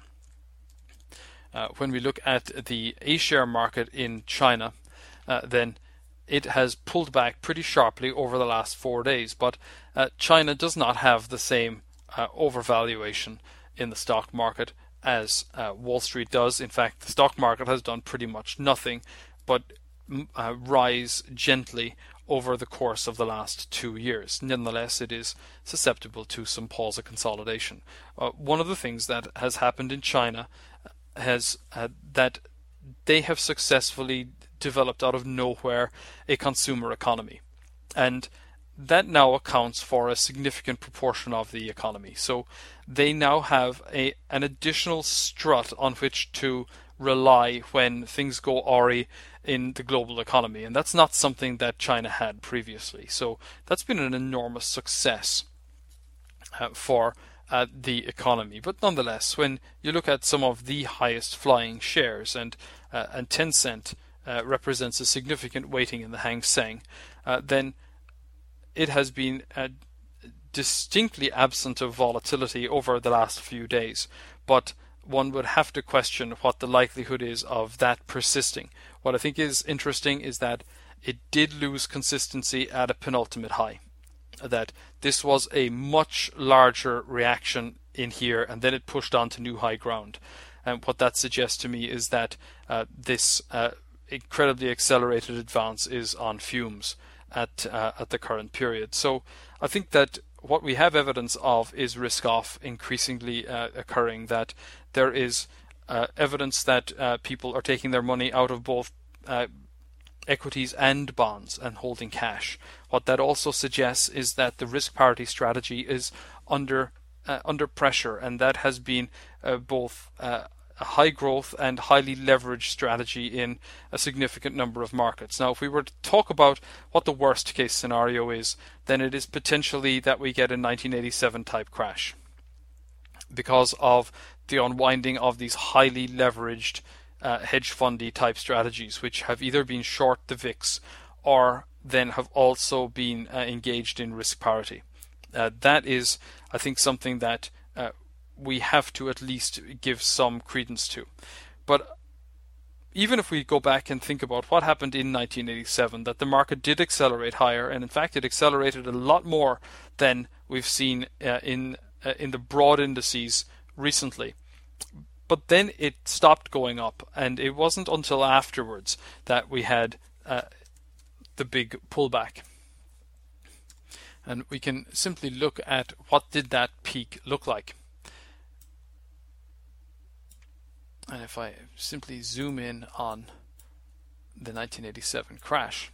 When we look at the A-share market in China, then it has pulled back pretty sharply over the last 4 days, but China does not have the same overvaluation in the stock market as Wall Street does. In fact, the stock market has done pretty much nothing but rise gently over the course of the last 2 years. Nonetheless, it is susceptible to some pause of consolidation. One of the things that has happened in China has that they have successfully developed out of nowhere a consumer economy, and that now accounts for a significant proportion of the economy. So they now have an additional strut on which to rely when things go awry in the global economy, and that's not something that China had previously. So that's been an enormous success for the economy. But nonetheless, when you look at some of the highest flying shares, and Tencent represents a significant weighting in the Hang Seng, then it has been distinctly absent of volatility over the last few days. But one would have to question what the likelihood is of that persisting. What I think is interesting is that it did lose consistency at a penultimate high. That this was a much larger reaction in here, and then it pushed on to new high ground. And what that suggests to me is that this incredibly accelerated advance is on fumes at the current period. So I think that what we have evidence of is risk-off increasingly occurring, that there is evidence that people are taking their money out of both equities and bonds and holding cash. What that also suggests is that the risk parity strategy is under pressure, and that has been both a high growth and highly leveraged strategy in a significant number of markets. Now, if we were to talk about what the worst case scenario is, then it is potentially that we get a 1987 type crash because of the unwinding of these highly leveraged hedge fundy type strategies, which have either been short the VIX or then have also been engaged in risk parity. That is, I think, something that we have to at least give some credence to. But even if we go back and think about what happened in 1987, that the market did accelerate higher, and in fact it accelerated a lot more than we've seen in the broad indices recently. But then it stopped going up, and it wasn't until afterwards that we had the big pullback. And we can simply look at what did that peak look like. And if I simply zoom in on the 1987 crash,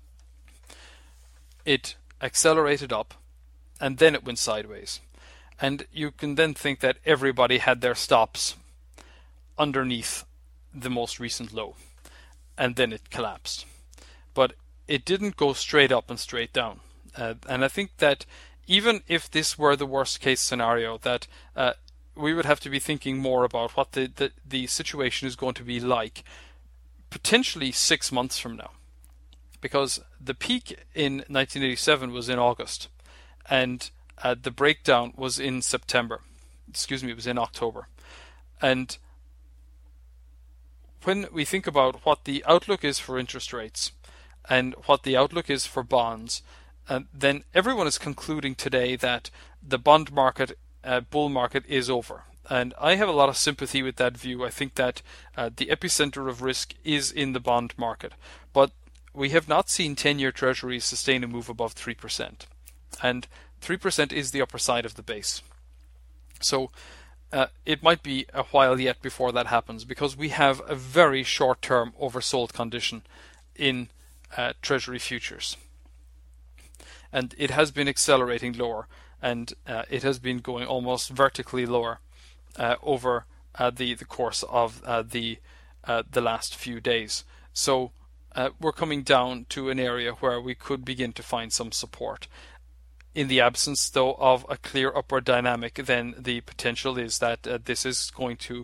it accelerated up and then it went sideways. And you can then think that everybody had their stops underneath the most recent low, and then it collapsed. But it didn't go straight up and straight down. And I think that even if this were the worst case scenario, that we would have to be thinking more about what the situation is going to be like potentially 6 months from now, because the peak in 1987 was in August, and the breakdown was in September. Excuse me, it was in October. And when we think about what the outlook is for interest rates and what the outlook is for bonds, then everyone is concluding today that the bond market, bull market, is over. And I have a lot of sympathy with that view. I think that the epicenter of risk is in the bond market. But we have not seen 10-year treasuries sustain a move above 3%. And 3% is the upper side of the base. So it might be a while yet before that happens, because we have a very short-term oversold condition in treasury futures. And it has been accelerating lower, and it has been going almost vertically lower over the course of the last few days. So we're coming down to an area where we could begin to find some support. In the absence, though, of a clear upward dynamic, then the potential is that this is going to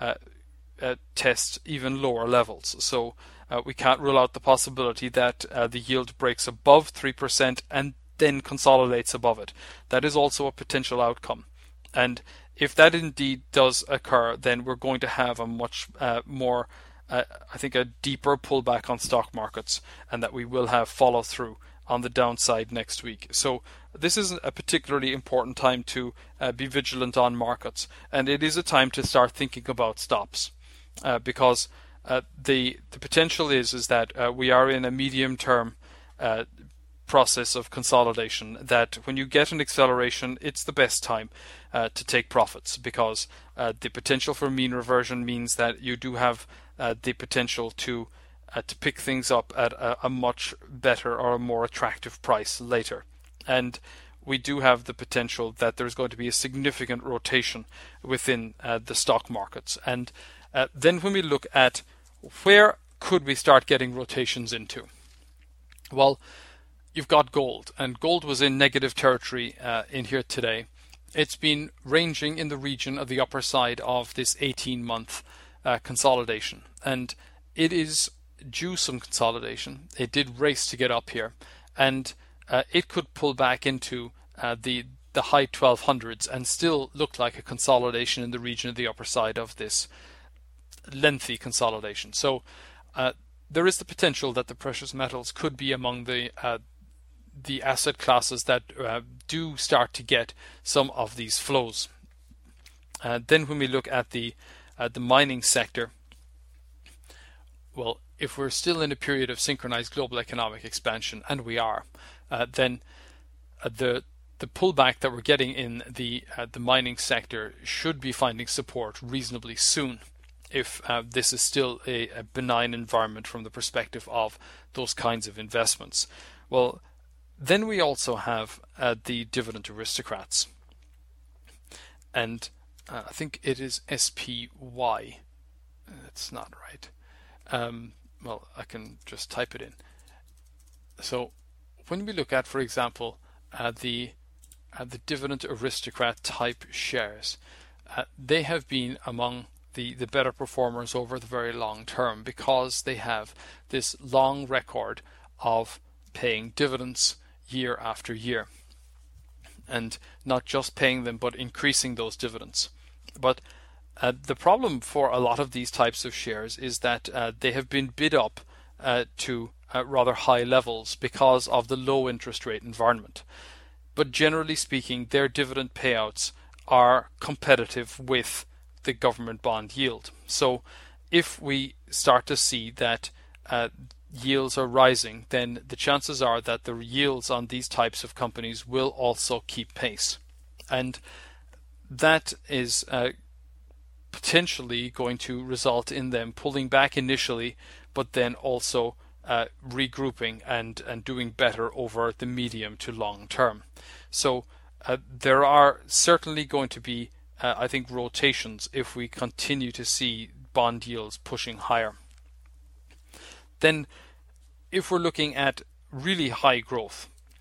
test even lower levels. So we can't rule out the possibility that the yield breaks above 3% and then consolidates above it. That is also a potential outcome. And if that indeed does occur, then we're going to have a much more, I think, a deeper pullback on stock markets, and that we will have follow through on the downside next week. So this is a particularly important time to be vigilant on markets, and it is a time to start thinking about stops, because the potential is that we are in a medium-term process of consolidation, that when you get an acceleration, it's the best time to take profits, because the potential for mean reversion means that you do have the potential to pick things up at a much better or a more attractive price later. And we do have the potential that there's going to be a significant rotation within the stock markets. And then when we look at where could we start getting rotations into, well, you've got gold, and gold was in negative territory in here today. It's been ranging in the region of the upper side of this 18-month consolidation, and it is due some consolidation. It did race to get up here, and it could pull back into the high 1200s and still look like a consolidation in the region of the upper side of this lengthy consolidation. So there is the potential that the precious metals could be among the asset classes that do start to get some of these flows. Then when we look at the mining sector, well, if we're still in a period of synchronized global economic expansion, and we are, then the pullback that we're getting in the mining sector should be finding support reasonably soon, if this is still a benign environment from the perspective of those kinds of investments. Well, then we also have the dividend aristocrats, and I think it is SPY. That's not right. Well, I can just type it in. So when we look at, for example, the dividend aristocrat type shares, they have been among the better performers over the very long term, because they have this long record of paying dividends year after year, and not just paying them but increasing those dividends. But the problem for a lot of these types of shares is that they have been bid up to rather high levels because of the low interest rate environment. But generally speaking, their dividend payouts are competitive with the government bond yield. So if we start to see that yields are rising, then the chances are that the yields on these types of companies will also keep pace. And that is potentially going to result in them pulling back initially, but then also regrouping and doing better over the medium to long term. So there are certainly going to be, I think, rotations if we continue to see bond yields pushing higher. Then if we're looking at really high growth,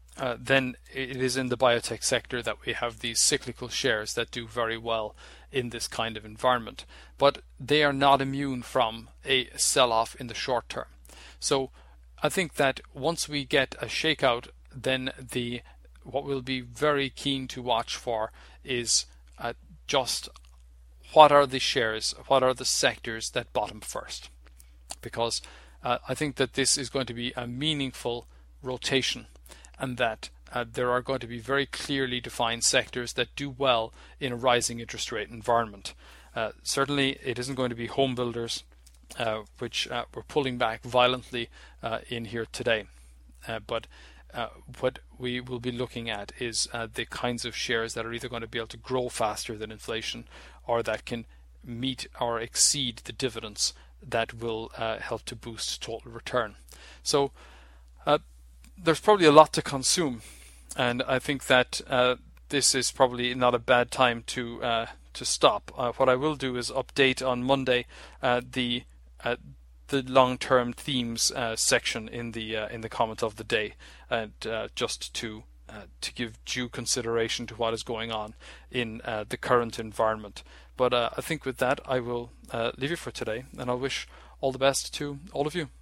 then it is in the biotech sector that we have these cyclical shares that do very well in this kind of environment. But they are not immune from a sell-off in the short term. So I think that once we get a shakeout, then what we'll be very keen to watch for is just what are the shares, what are the sectors that bottom first. Because I think that this is going to be a meaningful rotation, and that there are going to be very clearly defined sectors that do well in a rising interest rate environment. Certainly it isn't going to be home builders, which we're pulling back violently in here today. But what we will be looking at is the kinds of shares that are either going to be able to grow faster than inflation, or that can meet or exceed the dividends that will help to boost total return. So there's probably a lot to consume, and I think that this is probably not a bad time to stop. What I will do is update on Monday the long-term themes section in the comment of the day, and just to give due consideration to what is going on in the current environment. But I think with that I will leave you for today, and I'll wish all the best to all of you.